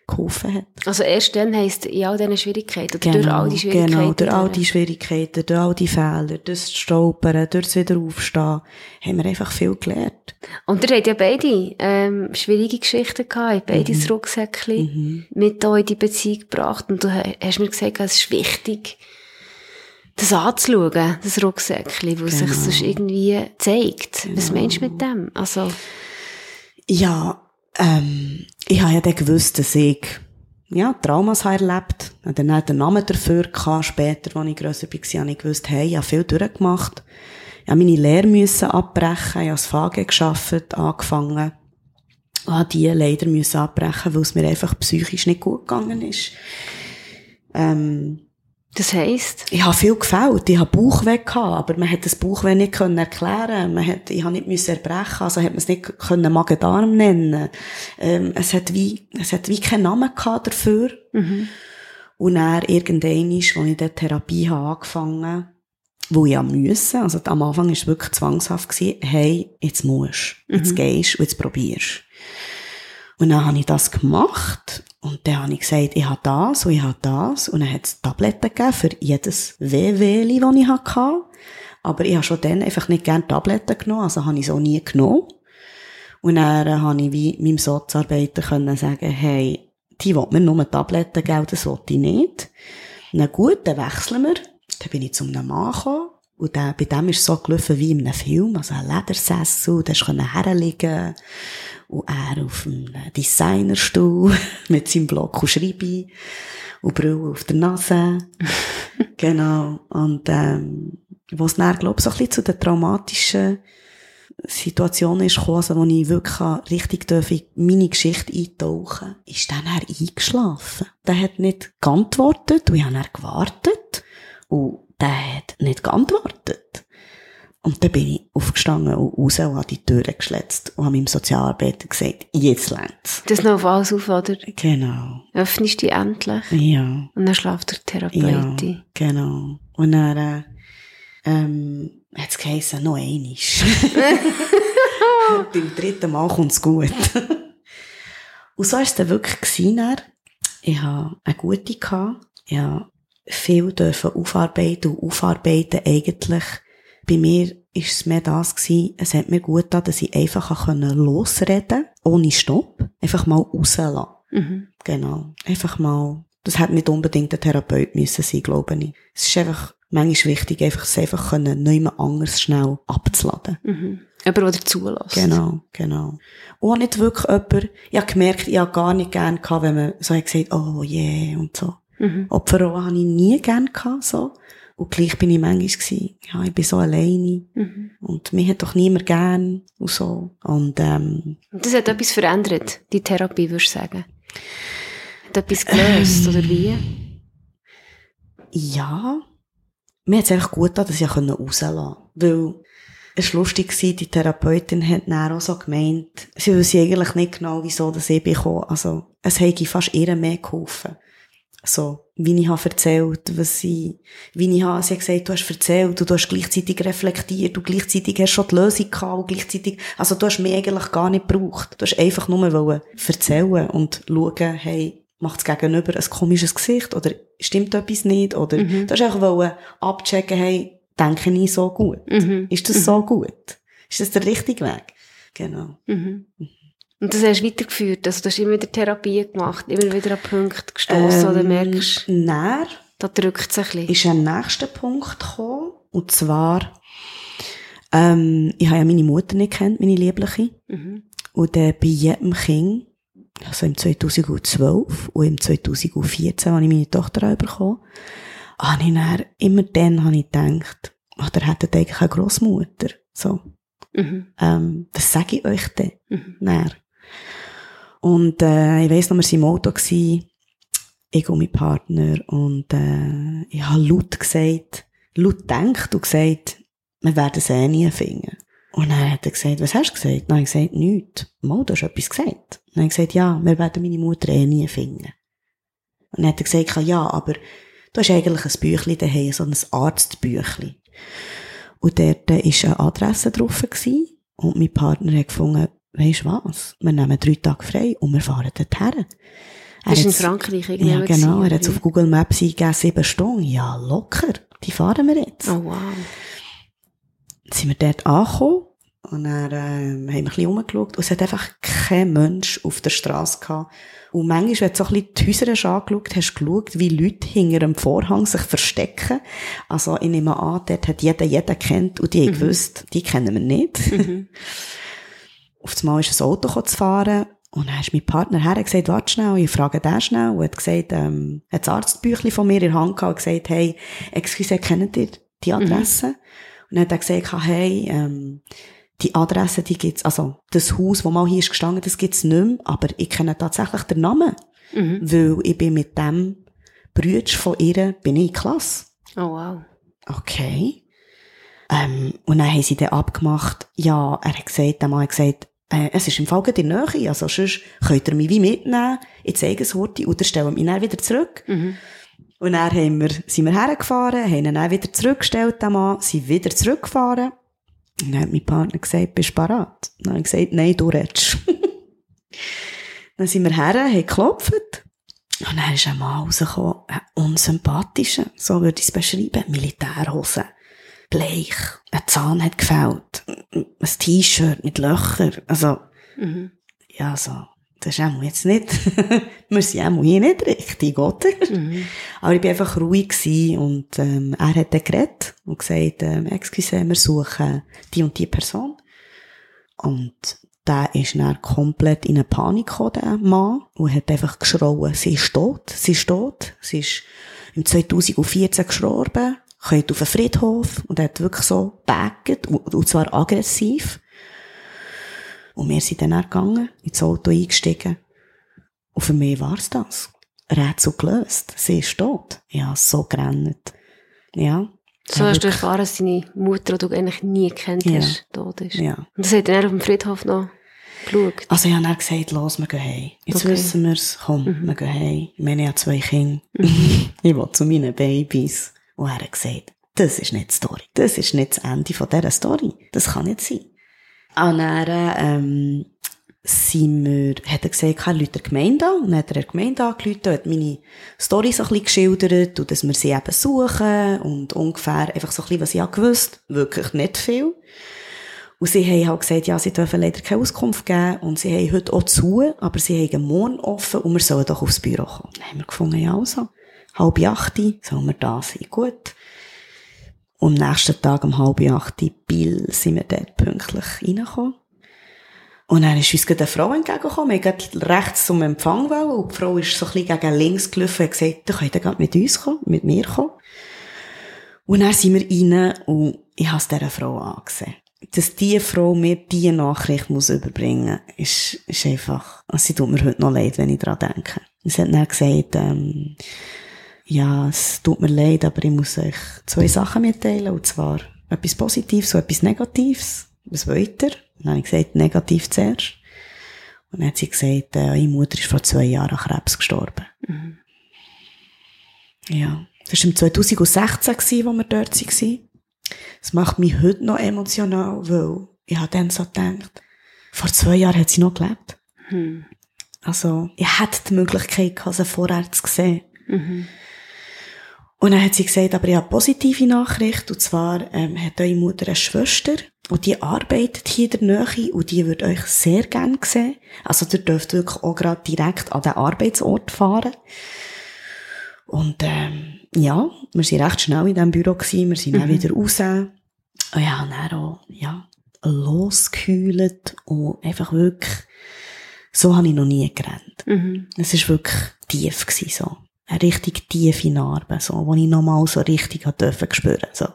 geholfen hat. Also erst dann heisst in all diesen Schwierigkeiten, oder durch all die Schwierigkeiten? Genau, durch all die Schwierigkeiten, durch all die Fehler, durch das Stolpern, durch das Wiederaufstehen, haben wir einfach viel gelernt. Und ihr habt ja beide schwierige Geschichten gehabt, beide das Rucksäckchen mit euch in die Beziehung gebracht. Und du hast mir gesagt, es ist wichtig, das anzuschauen, das Rucksäckchen, wo sich sonst irgendwie zeigt. Was meinst du mit dem? Also ja, ich habe ja dann gewusst, dass ich Traumas habe erlebt. Ich hatte dann den Namen dafür gehabt. Später, als ich grösser war, habe ich gewusst, hey, ich habe viel durchgemacht. Ich musste meine Lehre abbrechen. Ich habe als VG gearbeitet, angefangen. Ich musste die leider abbrechen, weil es mir einfach psychisch nicht gut gegangen ist. das heisst? Ich habe viel gefällt. Ich habe Bauchweh gehabt, aber man hat das Bauchweh nicht erklären können. Ich habe nicht erbrechen, also hat man es nicht Magen-Darm nennen. Es hat wie keinen Namen gehabt dafür. Und dann irgendwann, als ich die Therapie angefangen habe, wo ich musste, also am Anfang war es wirklich zwangshaft, hey, jetzt musst du, jetzt gehst und jetzt probierst. Und dann habe ich das gemacht. Und dann habe ich gesagt, ich habe das und ich habe das. Und dann hat es Tabletten gegeben für jedes Wehwehli, das ich hatte. Aber ich habe schon dann einfach nicht gerne Tabletten genommen, also habe ich es auch nie genommen. Und dann habe ich wie meinem Sozialarbeiter sagen, hey, die will mir nur Tabletten geben, das will ich nicht. Na gut, dann wechseln wir. Dann bin ich zu einem Mann gekommen. Und bei dem ist es so gelaufen wie in einem Film, also ein Ledersessel, da konnte er herliegen. Und er auf einem Designerstuhl mit seinem Block und Schreibe und Brille auf der Nase. Genau. Und wo es dann, glaube ich, so ein bisschen zu den traumatischen Situationen ist gekommen, also wo ich wirklich richtig in meine Geschichte eintauchen durfte, ist dann eingeschlafen. Der hat nicht geantwortet und ich habe dann gewartet und der hat nicht geantwortet. Und dann bin ich aufgestanden und raus und habe die Türe geschletzt und habe meinem Sozialarbeiter gesagt, jetzt längt's. Das noch auf alles auf, oder? Genau. Öffnest du die endlich? Ja. Und dann schläft der Therapeut. Ja, genau. Und dann hat es geheißen, noch einmal. Beim dritten Mal kommt es gut. Und so war es dann wirklich gewesen. Ich hatte eine gute gehabt. Ich durfte viel aufarbeiten und aufarbeiten eigentlich. Bei mir war es mehr das gewesen, es hat mir gut getan, dass ich einfach losreden konnte, ohne Stopp. Einfach mal rauslassen. Genau. Einfach mal, das hätte nicht unbedingt ein Therapeut müssen sein, glaube ich. Es ist einfach manchmal wichtig, es einfach niemand anders schnell abzuladen. Jemand, der zulässt. Genau. Und nicht wirklich jemand, ich habe gemerkt, ich habe gar nicht gerne gehabt, wenn man so hat gesagt, oh yeah, und so. Opferrolle habe ich nie gerne gehabt, so. Und gleich bin ich manchmal gewesen, ja, ich bin so alleine. Und mich hat doch niemand gern, und so. Und das hat etwas verändert, die Therapie, würdest du sagen? Hat etwas gelöst, oder wie? Ja. Mir hat es einfach gut getan, dass ich rauslassen konnte. Weil, es war lustig, die Therapeutin hat dann auch so gemeint, sie wusste eigentlich nicht genau, wieso das ich bekommen. Also, es hätte fast ihr mehr geholfen. So, wie ich habe erzählt, sie hat gesagt, du hast erzählt, du hast gleichzeitig reflektiert, du gleichzeitig hast schon die Lösung gehabt, und gleichzeitig, also du hast mich eigentlich gar nicht gebraucht. Du hast einfach nur erzählen und schauen, hey, macht das Gegenüber ein komisches Gesicht, oder stimmt etwas nicht, oder du hast einfach abchecken, hey, denke ich so gut? Ist das so gut? Ist das der richtige Weg? Genau. Und das hast du weitergeführt, also du hast immer wieder Therapie gemacht, immer wieder an Punkte gestossen, oder merkst dann da drückt es ein bisschen. Ist ein nächster Punkt gekommen, und zwar, ich habe ja meine Mutter nicht gekannt, meine Liebliche, und bei jedem Kind, also im 2012 und im 2014, als ich meine Tochter bekommen habe, habe ich gedacht, der hätte eigentlich eine Grossmutter, so. Was sage ich euch denn? Und ich weiss noch, wir waren im Auto, ich und mein Partner, und ich habe laut gedacht und gesagt, wir werden es nie finden. Und dann hat er gesagt, was hast du gesagt? Dann habe ich gesagt, nichts. Mal, du hast etwas gesagt. Dann habe ich gesagt, ja, wir werden meine Mutter nie finden. Und dann hat er gesagt, ja, aber du hast eigentlich ein Büchlein daheim, so ein Arztbüchlein. Und dort war eine Adresse drauf gewesen, und mein Partner hat gefunden, weisst du was? Wir nehmen 3 Tage frei und wir fahren dorthin. Das ist in Frankreich irgendwie. Ja, genau. Er hat es auf Google Maps eingegeben, 7 Stunden. Ja, locker. Die fahren wir jetzt. Oh, wow. Dann sind wir dort angekommen. Und dann haben wir ein bisschen rumgeschaut. Und es hat einfach kein Mensch auf der Straße gehabt. Und manchmal, wenn du so ein bisschen die Häuser angeschaut hast, du geschaut, wie Leute hinter einem Vorhang sich verstecken. Also, ich nehme an, dort hat jeder kennt. Und die haben gewusst, die kennen wir nicht. Auf einmal ist ein Auto zu fahren. Und dann ist mein Partner her und gesagt, warte schnell, ich frage den schnell. Und hat gesagt, hat das Arztbüchlein von mir in der Hand gehabt und gesagt, hey, excuse, kennt ihr die Adresse? Und dann hat er gesagt, hey, die Adresse, die gibt's, also, das Haus, das mal hier ist gestanden, das gibt's nicht mehr, aber ich kenne tatsächlich den Namen. Weil ich bin mit dem Brütsch von ihr, bin ich in Klasse. Oh, wow. Okay. Und dann haben sie dann abgemacht, ja, der Mann hat gesagt, es ist im Fall gerade in der Nähe, also sonst könnt ihr mich wie mitnehmen, ich zeige es heute und dann stellen wir mich dann wieder zurück. Und dann sind wir hergefahren, haben ihn dann wieder zurückgestellt, den Mann, sind wieder zurückgefahren. Und dann hat mein Partner gesagt, bist du bereit? Dann habe ich gesagt, nein, du redest. Dann sind wir her, haben geklopft. Und dann ist ein Mann rausgekommen, ein unsympathischer, so würde ich es beschreiben, Militärhose, bleich, ein Zahn hat gefehlt, ein T-Shirt mit Löchern, also, ja, so, das ist auch jetzt nicht, wir sind auch hier nicht richtig, oder? Aber ich war einfach ruhig gewesen und, er hat dann geredet und gesagt, excuse, wir suchen die und die Person. Und der ist dann komplett in eine Panik gekommen, der Mann, und hat einfach geschrauen, sie ist tot, sie ist im 2014 gestorben, kommt auf den Friedhof und hat wirklich so gebaggt, und zwar aggressiv. Und wir sind dann gegangen, ins Auto eingestiegen. Und für mich war's das. Rätsel gelöst. Sie ist tot. Ja, so gerannt. Ja. So hast du erfahren, dass deine Mutter, die du eigentlich nie gekannt hast, tot ist. Ja. Und das hat dann auf dem Friedhof noch geschaut. Also ich habe dann gesagt, los, wir gehen heim. Jetzt wissen wir's. Komm, wir gehen heim. Ich meine, ich habe 2 Kinder. Ich will zu meinen Babys. Und er hat gesagt, das ist nicht die Story. Das ist nicht das Ende von dieser Story. Das kann nicht sein. Und dann, hat er gesagt, er ruft der Gemeinde an. Und dann hat er der Gemeinde angerufen und hat meine Story so ein bisschen geschildert und dass wir sie eben suchen und ungefähr einfach so ein bisschen, was ich gewusst. Wirklich nicht viel. Und sie haben halt gesagt, ja, sie dürfen leider keine Auskunft geben und sie haben heute auch zu, aber sie haben morgen offen und wir sollen doch aufs Büro kommen. Dann haben wir gefunden, ja, also, 7:30 sollen wir da sein. Gut. Und am nächsten Tag um 7:30 Bill sind wir dort pünktlich reingekommen. Und dann ist uns gerade eine Frau entgegengekommen. Wir haben gerade rechts zum Empfang wollen. Und die Frau ist so ein bisschen gegen links gelaufen und hat gesagt, du könnt gerade mit uns kommen, mit mir kommen. Und dann sind wir rein und ich habe es dieser Frau angesehen. Dass diese Frau mir diese Nachricht muss überbringen muss, ist einfach, also sie tut mir heute noch leid, wenn ich daran denke. Sie hat dann gesagt, ja, es tut mir leid, aber ich muss euch 2 Sachen mitteilen, und zwar etwas Positives und etwas Negatives. Was wollt ihr? Dann habe ich gesagt, negativ zuerst. Und dann hat sie gesagt, ihre Mutter ist vor 2 Jahren an Krebs gestorben. Ja, das war im 2016, wo wir dort waren. Das macht mich heute noch emotional, weil ich habe dann so gedacht, vor 2 Jahren hat sie noch gelebt. Also, ich hätte die Möglichkeit gehabt, sie vorher zu sehen. Und dann hat sie gesagt, aber ich habe eine positive Nachricht, und zwar hat eure Mutter eine Schwester, und die arbeitet hier in der Nähe, und die würde euch sehr gerne sehen. Also ihr dürft wirklich auch gerade direkt an den Arbeitsort fahren. Und ja, wir sind recht schnell in diesem Büro gewesen, wir sind dann wieder raus. Und ja, dann auch, ja, losgekühlt und einfach wirklich, so habe ich noch nie gerannt. Es war wirklich tief gewesen, so. Eine richtig tiefe Narbe, so, wo ich nochmal so richtig durfte spüren, so.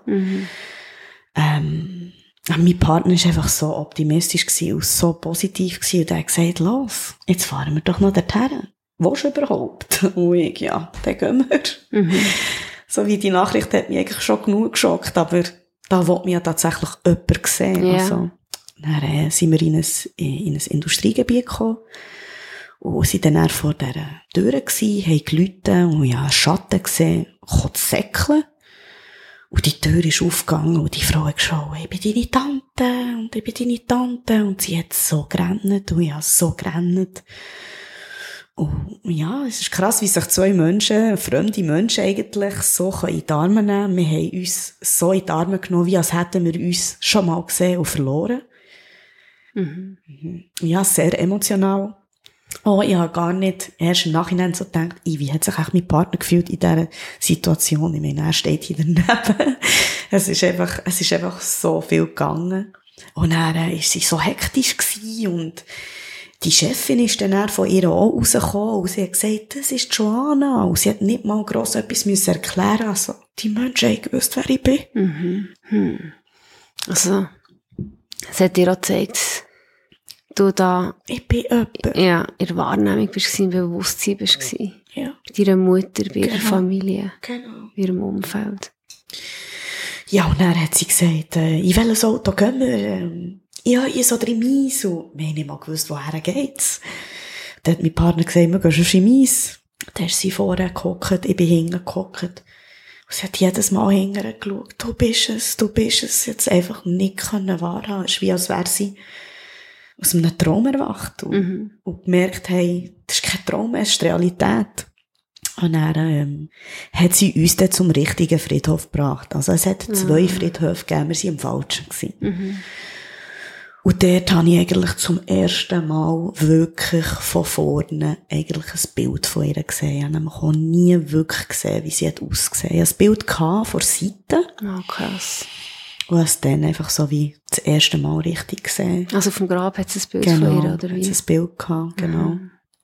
Mein Partner war einfach so optimistisch gewesen und so positiv gewesen, und er hat gesagt, los, jetzt fahren wir doch noch dorthin. Willst du überhaupt? Und ich, ja, dann gehen wir. So wie die Nachricht hat mich eigentlich schon genug geschockt, aber da wollte mich ja tatsächlich jemand sehen. Ja. Also, dann sind wir in ein Industriegebiet gekommen und sind dann vor dieser Tür gewesen, haben geläutet und ja, einen Schatten gesehen, zu säckeln. Und die Tür ist aufgegangen und die Frau hat geschaut, ich bin deine Tante und ich bin deine Tante. Und sie hat so gerannt und ich habe so gerannt. ja, es ist krass, wie sich zwei Menschen, fremde Menschen eigentlich so in die Arme nehmen. Wir haben uns so in die Arme genommen, wie als hätten wir uns schon mal gesehen und verloren. Ja, sehr emotional. Oh, ich habe gar nicht erst im Nachhinein so gedacht, wie hat sich eigentlich mein Partner gefühlt in dieser Situation? Ich meine, er steht hier daneben. Es ist einfach so viel gegangen. Und dann war sie so hektisch gewesen und die Chefin ist dann von ihr auch rausgekommen und sie hat gesagt, das ist Joanna. Und sie hat nicht mal gross etwas erklären. Also, die Menschen haben gewusst, wer ich bin. Also, es hat dir auch gezeigt, dass du da... Ich bin jemand. Ja, in der Wahrnehmung bist du, im Bewusstsein bist du. Ja. Bei deiner Mutter, bei ihrer Familie. Genau. In ihrem Umfeld. Ja, und dann hat sie gesagt, in welches Auto gehen wir? Ja, ich so 3 Mies. Und wir haben nicht mal gewusst, woher geht's. Dann hat mein Partner gesagt, wir gehen schon in Mies. Dann ist sie vorne gehockt, ich bin hinten gehockt. Und sie hat jedes Mal hinten geschaut. Du bist es. Sie hat es einfach nicht wahrhaben. Es ist wie, als wäre sie aus einem Traum erwacht. Und gemerkt, hey, das ist kein Traum, es ist die Realität. Und dann hat sie uns dann zum richtigen Friedhof gebracht. Also es hat 2 Friedhöfe gegeben, wir waren im Falschen gewesen. Und dort habe ich eigentlich zum ersten Mal wirklich von vorne eigentlich ein Bild von ihr gesehen. Ich habe nämlich auch nie wirklich gesehen, wie sie hat ausgesehen. Ich hatte ein Bild von der Seite. Oh, krass. Und habe es dann einfach so wie das erste Mal richtig gesehen. Also auf dem Grab hat es ein Bild Genau, von ihr, oder wie? Genau, hat es ein Bild gehabt, genau.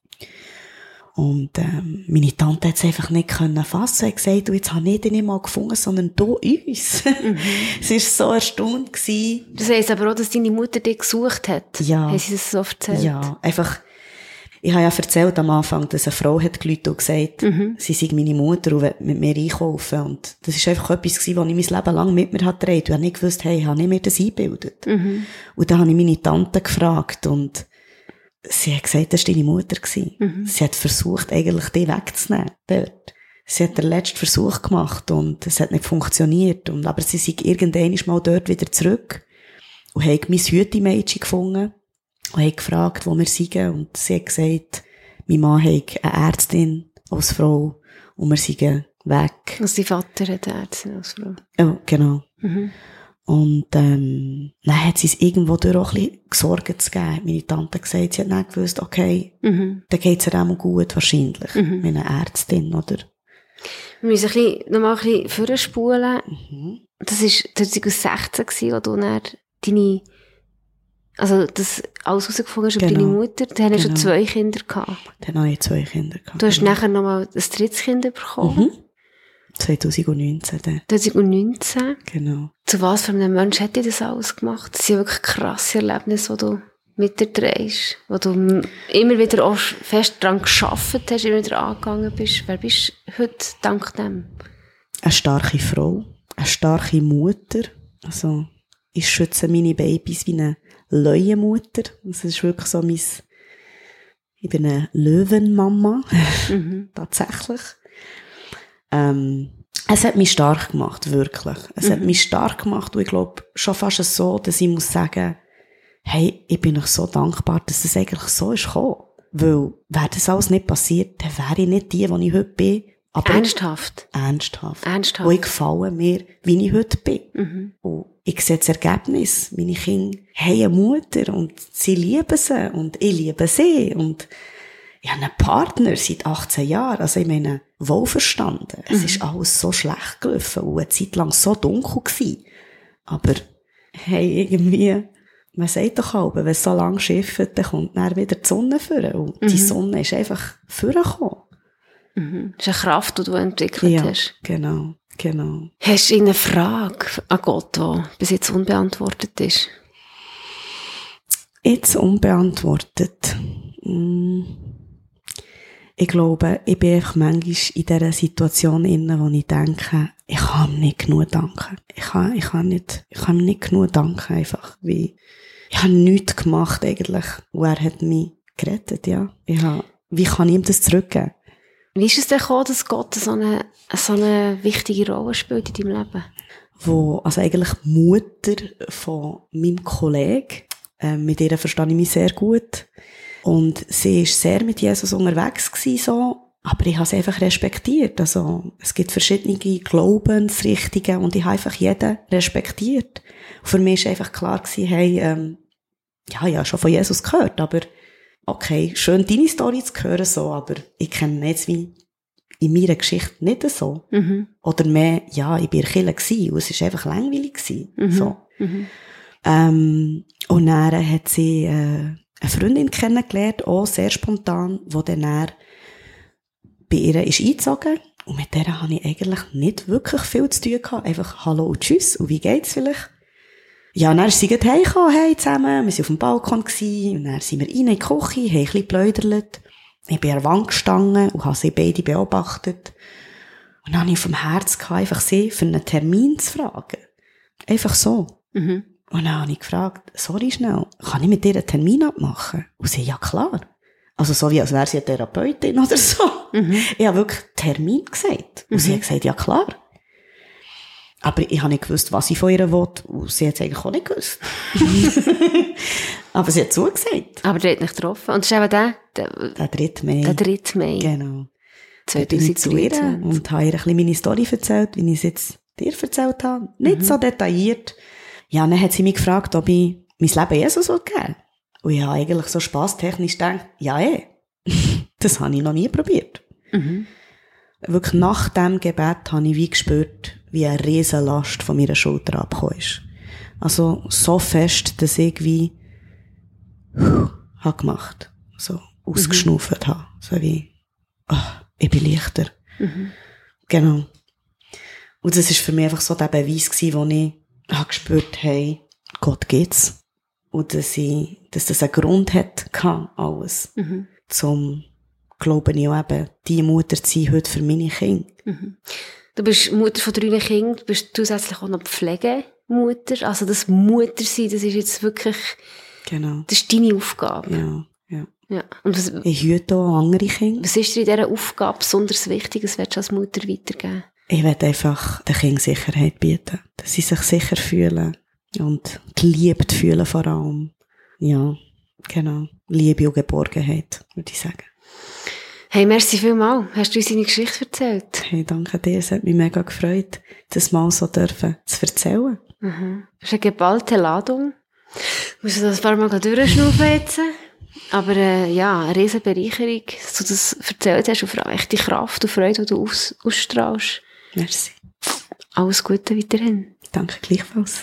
Und meine Tante hat es einfach nicht fassen. Sie hat gesagt, du, jetzt habe ich dich nicht mal gefunden, sondern du uns. Sie war so erstaunt gewesen. Das heisst aber auch, dass deine Mutter dich gesucht hat. Ja. Haben sie das so erzählt? Ja, einfach, ich habe ja erzählt am Anfang, dass eine Frau hat geläutet und gesagt, sie sei meine Mutter und will mit mir einkaufen. Und das ist einfach etwas gewesen, was ich mein Leben lang mit mir habe getragen. Ich habe nicht gewusst, hey, ich habe nicht mir das eingebildet. Und dann habe ich meine Tante gefragt und sie hat gesagt, das war deine Mutter. Sie hat versucht, eigentlich dich wegzunehmen dort. Sie hat den letzten Versuch gemacht und es hat nicht funktioniert. Aber sie sei irgendwann mal dort wieder zurück und hat mein Hütemädchen gefunden und hat gefragt, wo wir sind. Und sie hat gesagt, mein Mann hat eine Ärztin als Frau und wir sind weg. Also dein Vater hat eine Ärztin als Frau? Oh, genau. Und dann hat sie es irgendwo durch auch ein bisschen Sorgen zu geben. Meine Tante gesagt, sie hat nicht gewusst, okay, dann geht's ihr auch mal gut, wahrscheinlich. Mit einer Ärztin, oder? Wir müssen noch mal ein bisschen vorspulen. Das war 2016, als du dann das alles herausgefunden hast über deine Mutter. Dann hast du schon 2 Kinder gehabt. Dann habe ich 2 Kinder gehabt. Du hast nachher noch mal ein 3. Kind bekommen. 2019 dann. 2019? Genau. Zu was für einem Mensch hat dir das alles gemacht? Das sind wirklich krasse Erlebnisse, die du mit dir trägst, wo du immer wieder auch fest daran gearbeitet hast, immer wieder angegangen bist. Wer bist du heute dank dem? Eine starke Frau, eine starke Mutter. Also, ich schütze meine Babys wie eine Löwenmutter. Das ist wirklich so ich bin eine Löwenmama. Tatsächlich. Es hat mich stark gemacht, wirklich. Es hat mich stark gemacht und ich glaube schon fast so, dass ich muss sagen, hey, ich bin euch so dankbar, dass es eigentlich so ist gekommen. Weil, wäre das alles nicht passiert, dann wäre ich nicht die ich heute bin. Aber Ernsthaft? Ernsthaft. Und ich gefalle mir, wie ich heute bin. Und ich sehe das Ergebnis. Meine Kinder haben eine Mutter und sie lieben sie und ich liebe sie. Und ich habe einen Partner seit 18 Jahren. Also ich meine, wohlverstanden. Es ist alles so schlecht gelaufen und eine Zeit lang so dunkel gewesen. Aber, hey, irgendwie, man sagt doch auch, wenn es so lange schifft, dann kommt dann wieder die Sonne vor. Und die Sonne ist einfach vorgekommen. Das ist eine Kraft, die du entwickelt hast. Genau. Hast du eine Frage an Gott, die bis jetzt unbeantwortet ist? Jetzt unbeantwortet. Ich glaube, ich bin einfach manchmal in dieser Situation inne, wo ich denke, ich kann ihm nicht genug danken. Ich kann ihm nicht genug danken, einfach, wie, ich habe nichts gemacht, eigentlich. Und er hat mich gerettet, ja. Wie kann ich ihm das zurückgeben? Wie ist es denn gekommen, dass Gott so eine wichtige Rolle spielt in deinem Leben? Also eigentlich Mutter von meinem Kollegen, mit ihr verstehe ich mich sehr gut. Und sie war sehr mit Jesus unterwegs gewesen, so. Aber ich habe es einfach respektiert. Also, es gibt verschiedene Glaubensrichtungen und ich habe einfach jeden respektiert. Und für mich war einfach klar gewesen, hey, ja, schon von Jesus gehört, aber okay, schön deine Story zu hören, so, aber ich kenne jetzt wie in meiner Geschichte nicht so. Mhm. Oder mehr, ja, ich war in der Kirche gewesen, und es war einfach langweilig gewesen, so. Mhm. Und dann hat sie, eine Freundin kennengelernt, auch sehr spontan, die dann bei ihr ist eingezogen. Und mit der habe ich eigentlich nicht wirklich viel zu tun gehabt. Einfach Hallo und Tschüss. Und wie geht's vielleicht? Ja, dann ist sie gleich heimgekommen, hey, zusammen. Wir waren auf dem Balkon gewesen. Und dann sind wir rein in die Küche, haben ein bisschen geplaudert. Ich bin an der Wand gestanden und habe sie beide beobachtet. Und dann habe ich vom Herz gehabt, einfach sie für einen Termin zu fragen. Einfach so. Mhm. Und dann habe ich gefragt, sorry schnell, kann ich mit dir einen Termin abmachen? Und sie, ja klar. Also so wie als wäre sie eine Therapeutin oder so. Mhm. Ich habe wirklich Termin gesagt. Und sie hat gesagt, ja klar. Aber ich habe nicht gewusst, was ich von ihr will. Und sie hat es eigentlich auch nicht gewusst. Aber sie hat zugesagt. Aber der hat nicht getroffen. Und das ist eben der 3. Mai. Der 3. Mai. Genau. 2023. Und habe ihr ein bisschen meine Story erzählt, wie ich es jetzt dir erzählt habe. Nicht so detailliert. Ja, dann hat sie mich gefragt, ob ich mein Leben Jesus geben will. Und ich habe eigentlich so spaßtechnisch gedacht, ja das habe ich noch nie probiert. Mhm. Wirklich nach dem Gebet habe ich wie gespürt, wie eine riesen Last von meiner Schulter abgekommen ist. Also so fest, dass ich wie habe gemacht, so ausgeschnauft habe. So wie, ich bin leichter. Mhm. Genau. Und das war für mich einfach so der Beweis gewesen, wo ich habe gespürt, hey, Gott gibt's. Und dass das einen Grund hat, alles. Mhm. Zum glauben ich auch eben, die Mutter zu sein heute für meine Kinder. Mhm. Du bist Mutter von 3 Kindern, du bist zusätzlich auch noch Pflegemutter. Also das Muttersein, das ist jetzt wirklich, genau. Das ist deine Aufgabe. Ja. Und ich hüte auch andere Kinder. Was ist dir in dieser Aufgabe besonders wichtig, das willst du als Mutter weitergeben? Ich will einfach den Kindern Sicherheit bieten, dass sie sich sicher fühlen und geliebt fühlen vor allem. Ja, genau. Liebe und Geborgenheit, würde ich sagen. Hey, merci vielmals. Hast du uns deine Geschichte erzählt? Hey, danke dir. Es hat mich mega gefreut, das mal so dürfen zu erzählen. Mhm. Das ist eine geballte Ladung. Du musst das ein paar Mal durchschnaufen jetzt. Aber ja, eine riesen Bereicherung, dass du das erzählt hast und vor allem echt die Kraft und Freude, die du ausstrahlst. Merci. Alles Gute weiterhin. Danke gleichfalls.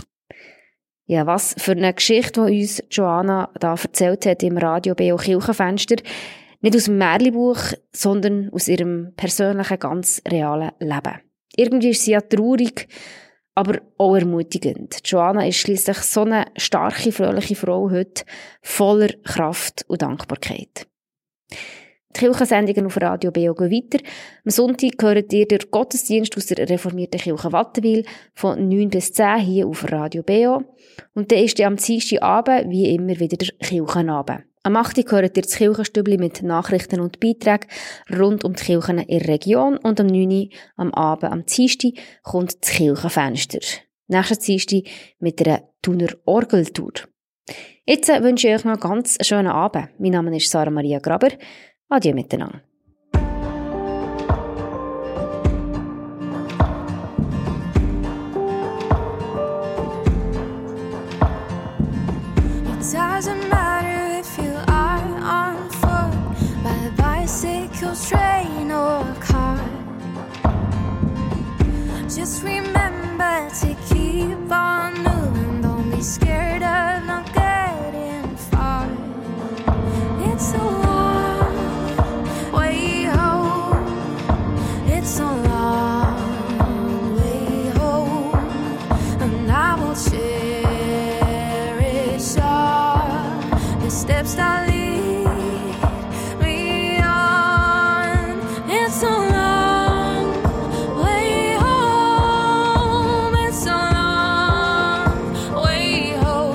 Ja, was für eine Geschichte, die uns Joanna da erzählt hat im Radio BO Kirchenfenster. Nicht aus dem Märchenbuch, sondern aus ihrem persönlichen, ganz realen Leben. Irgendwie ist sie ja traurig, aber auch ermutigend. Joanna ist schliesslich so eine starke, fröhliche Frau heute, voller Kraft und Dankbarkeit. Die Kirchensendungen auf Radio BO gehen weiter. Am Sonntag hört ihr den Gottesdienst aus der reformierten Kirche Wattenwil von 9 bis 10 hier auf Radio BO. Und dann ist am Dienstagabend, wie immer, wieder der Kirchenabend. Am 8. hört ihr das Kirchenstübli mit Nachrichten und Beiträgen rund um die Kirchen in der Region und am 9. am Abend, am Dienstag, kommt das Kirchenfenster. Nächsten Dienstag mit einer Thuner Orgeltour. Jetzt wünsche ich euch noch einen ganz schönen Abend. Mein Name ist Sarah Maria Graber. Adieu miteinander. Doesn't matter if you are on foot, by a bicycle, train or car. Just remember to keep on moving. Don't be scared of not getting far. It's a long way home. It's a long way home, and I will cherish all the steps that lead me on. It's a long way home. It's a long way home.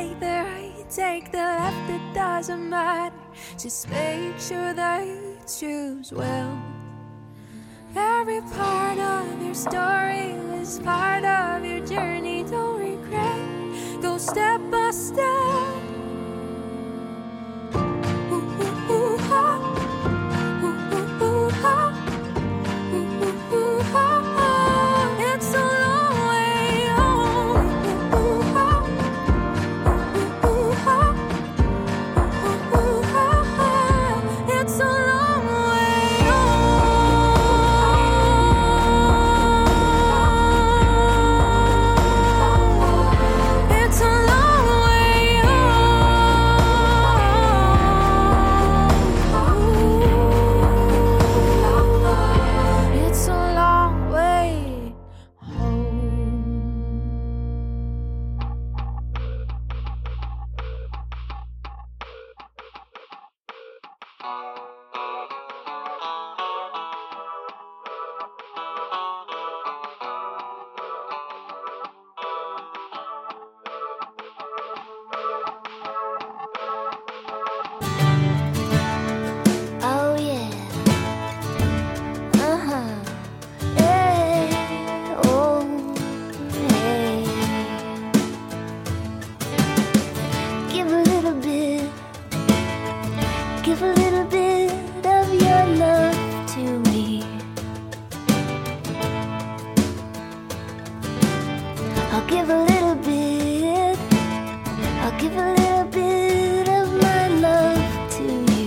take the right, take the left, it doesn't matter. Just make sure that you choose well. Every part of your story is part of your journey. Don't regret, go step by step. Ooh, ooh, ooh, ha. Ooh, ooh, ooh, ha. Ooh, ooh, ooh, ha. It's a long way home. Ooh, ooh, ha. Ooh, ooh, ha. Ooh, ooh, ha. It's a long way home. It's a long way home. It's a long way home. Oh yeah. Hey, oh, hey. Give a little bit of your love to me. I'll give a little bit, I'll give a little bit of my love to you.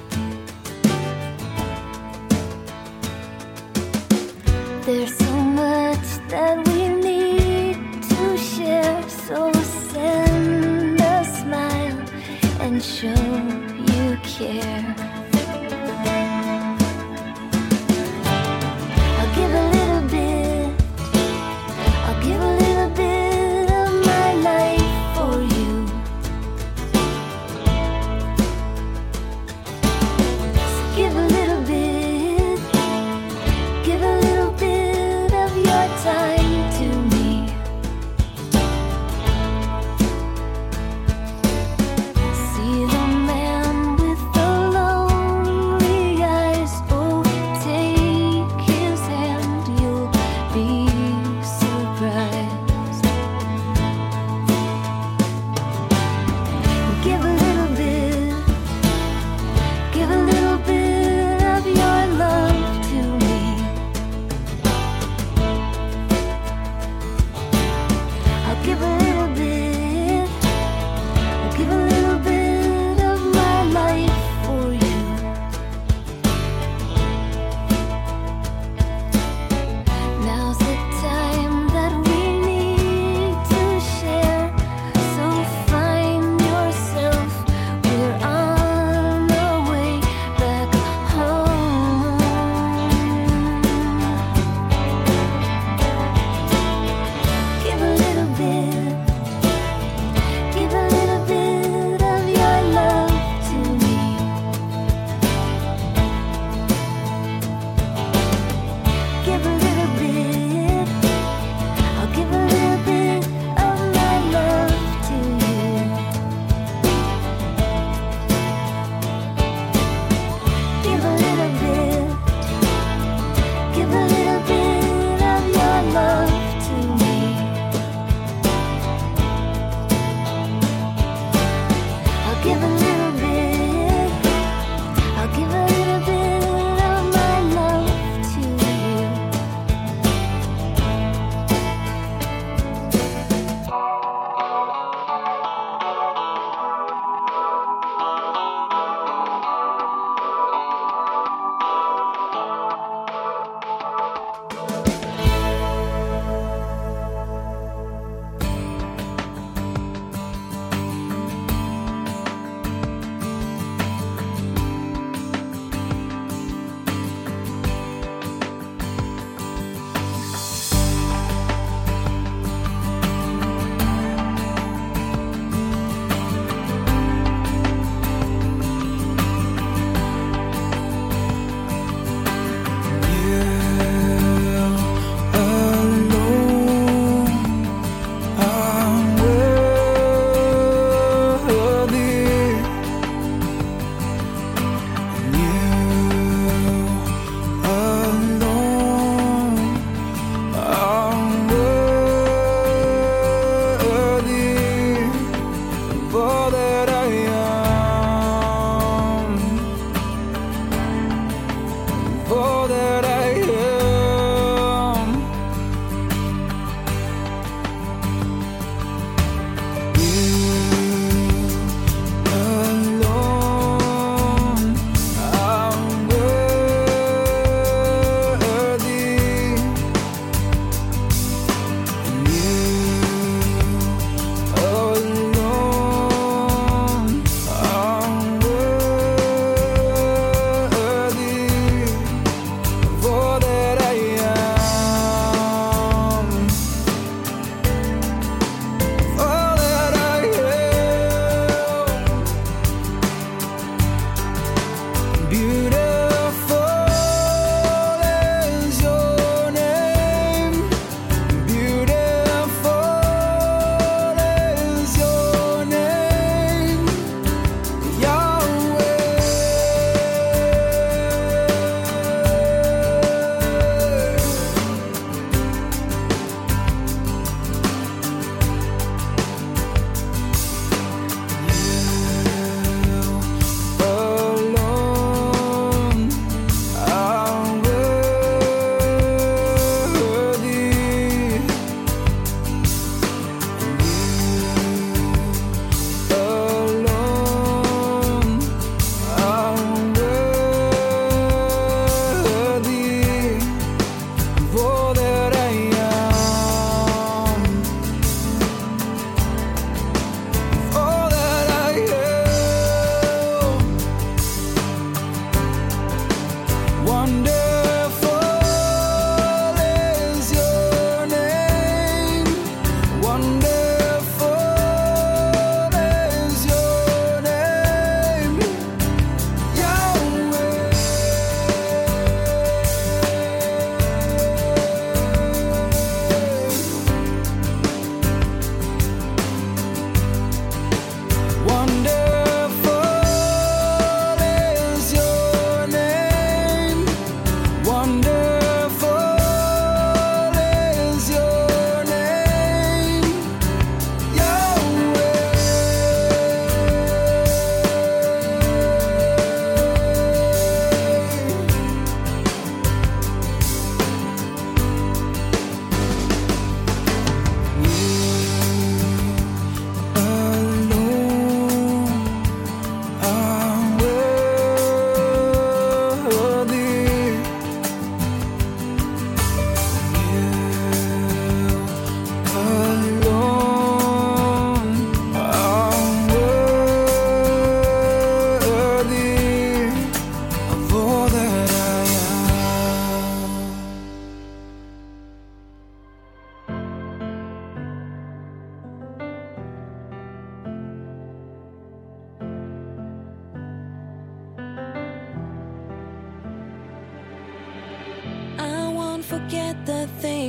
There's so much that we need to share, so send a smile and show you care. I'll give a little bit, I'll give a little bit of my life for you. So give a little bit, give a little bit of your time to me. See the man with the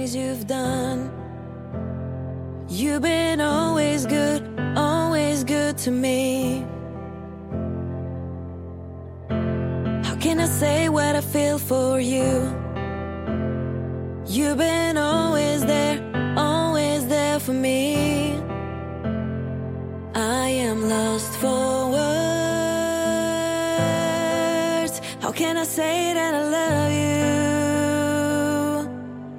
things you've done. You've been always good to me. How can I say what I feel for you? You've been always there for me. I am lost for words. How can I say that I love you?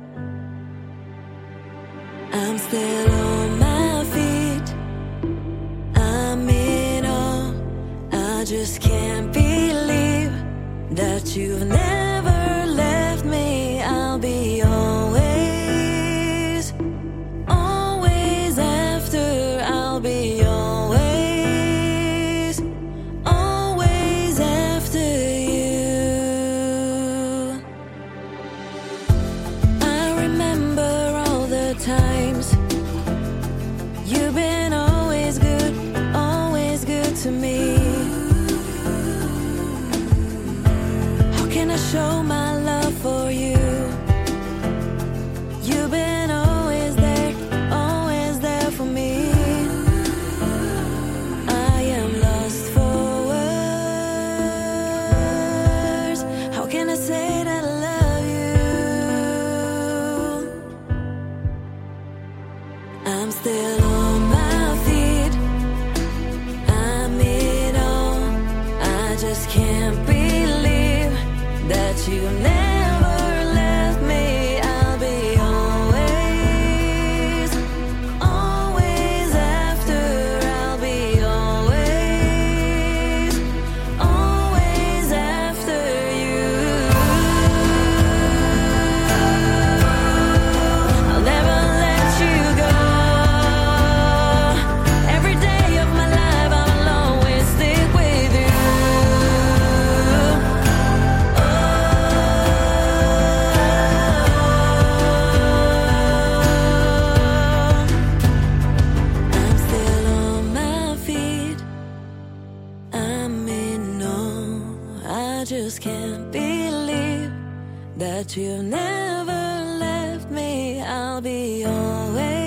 I'm still on my feet. I'm in awe. I just can't believe that you've never left me. I'll be always, always after. I'll be always, always after you. I remember all the times you've been always good to me. How can I show my love for you? You've been always there for me. I am lost for words. How can I say that I love you? I'm still on my feet. I'm in awe. I just can't believe that you never left me. I'll be always, always after. I'll be always, always after you. I'll never let you go. Every day of my life I'll always stick with you. I'm still on my feet. I'm in awe. I just can't believe that you never left me. I'll be always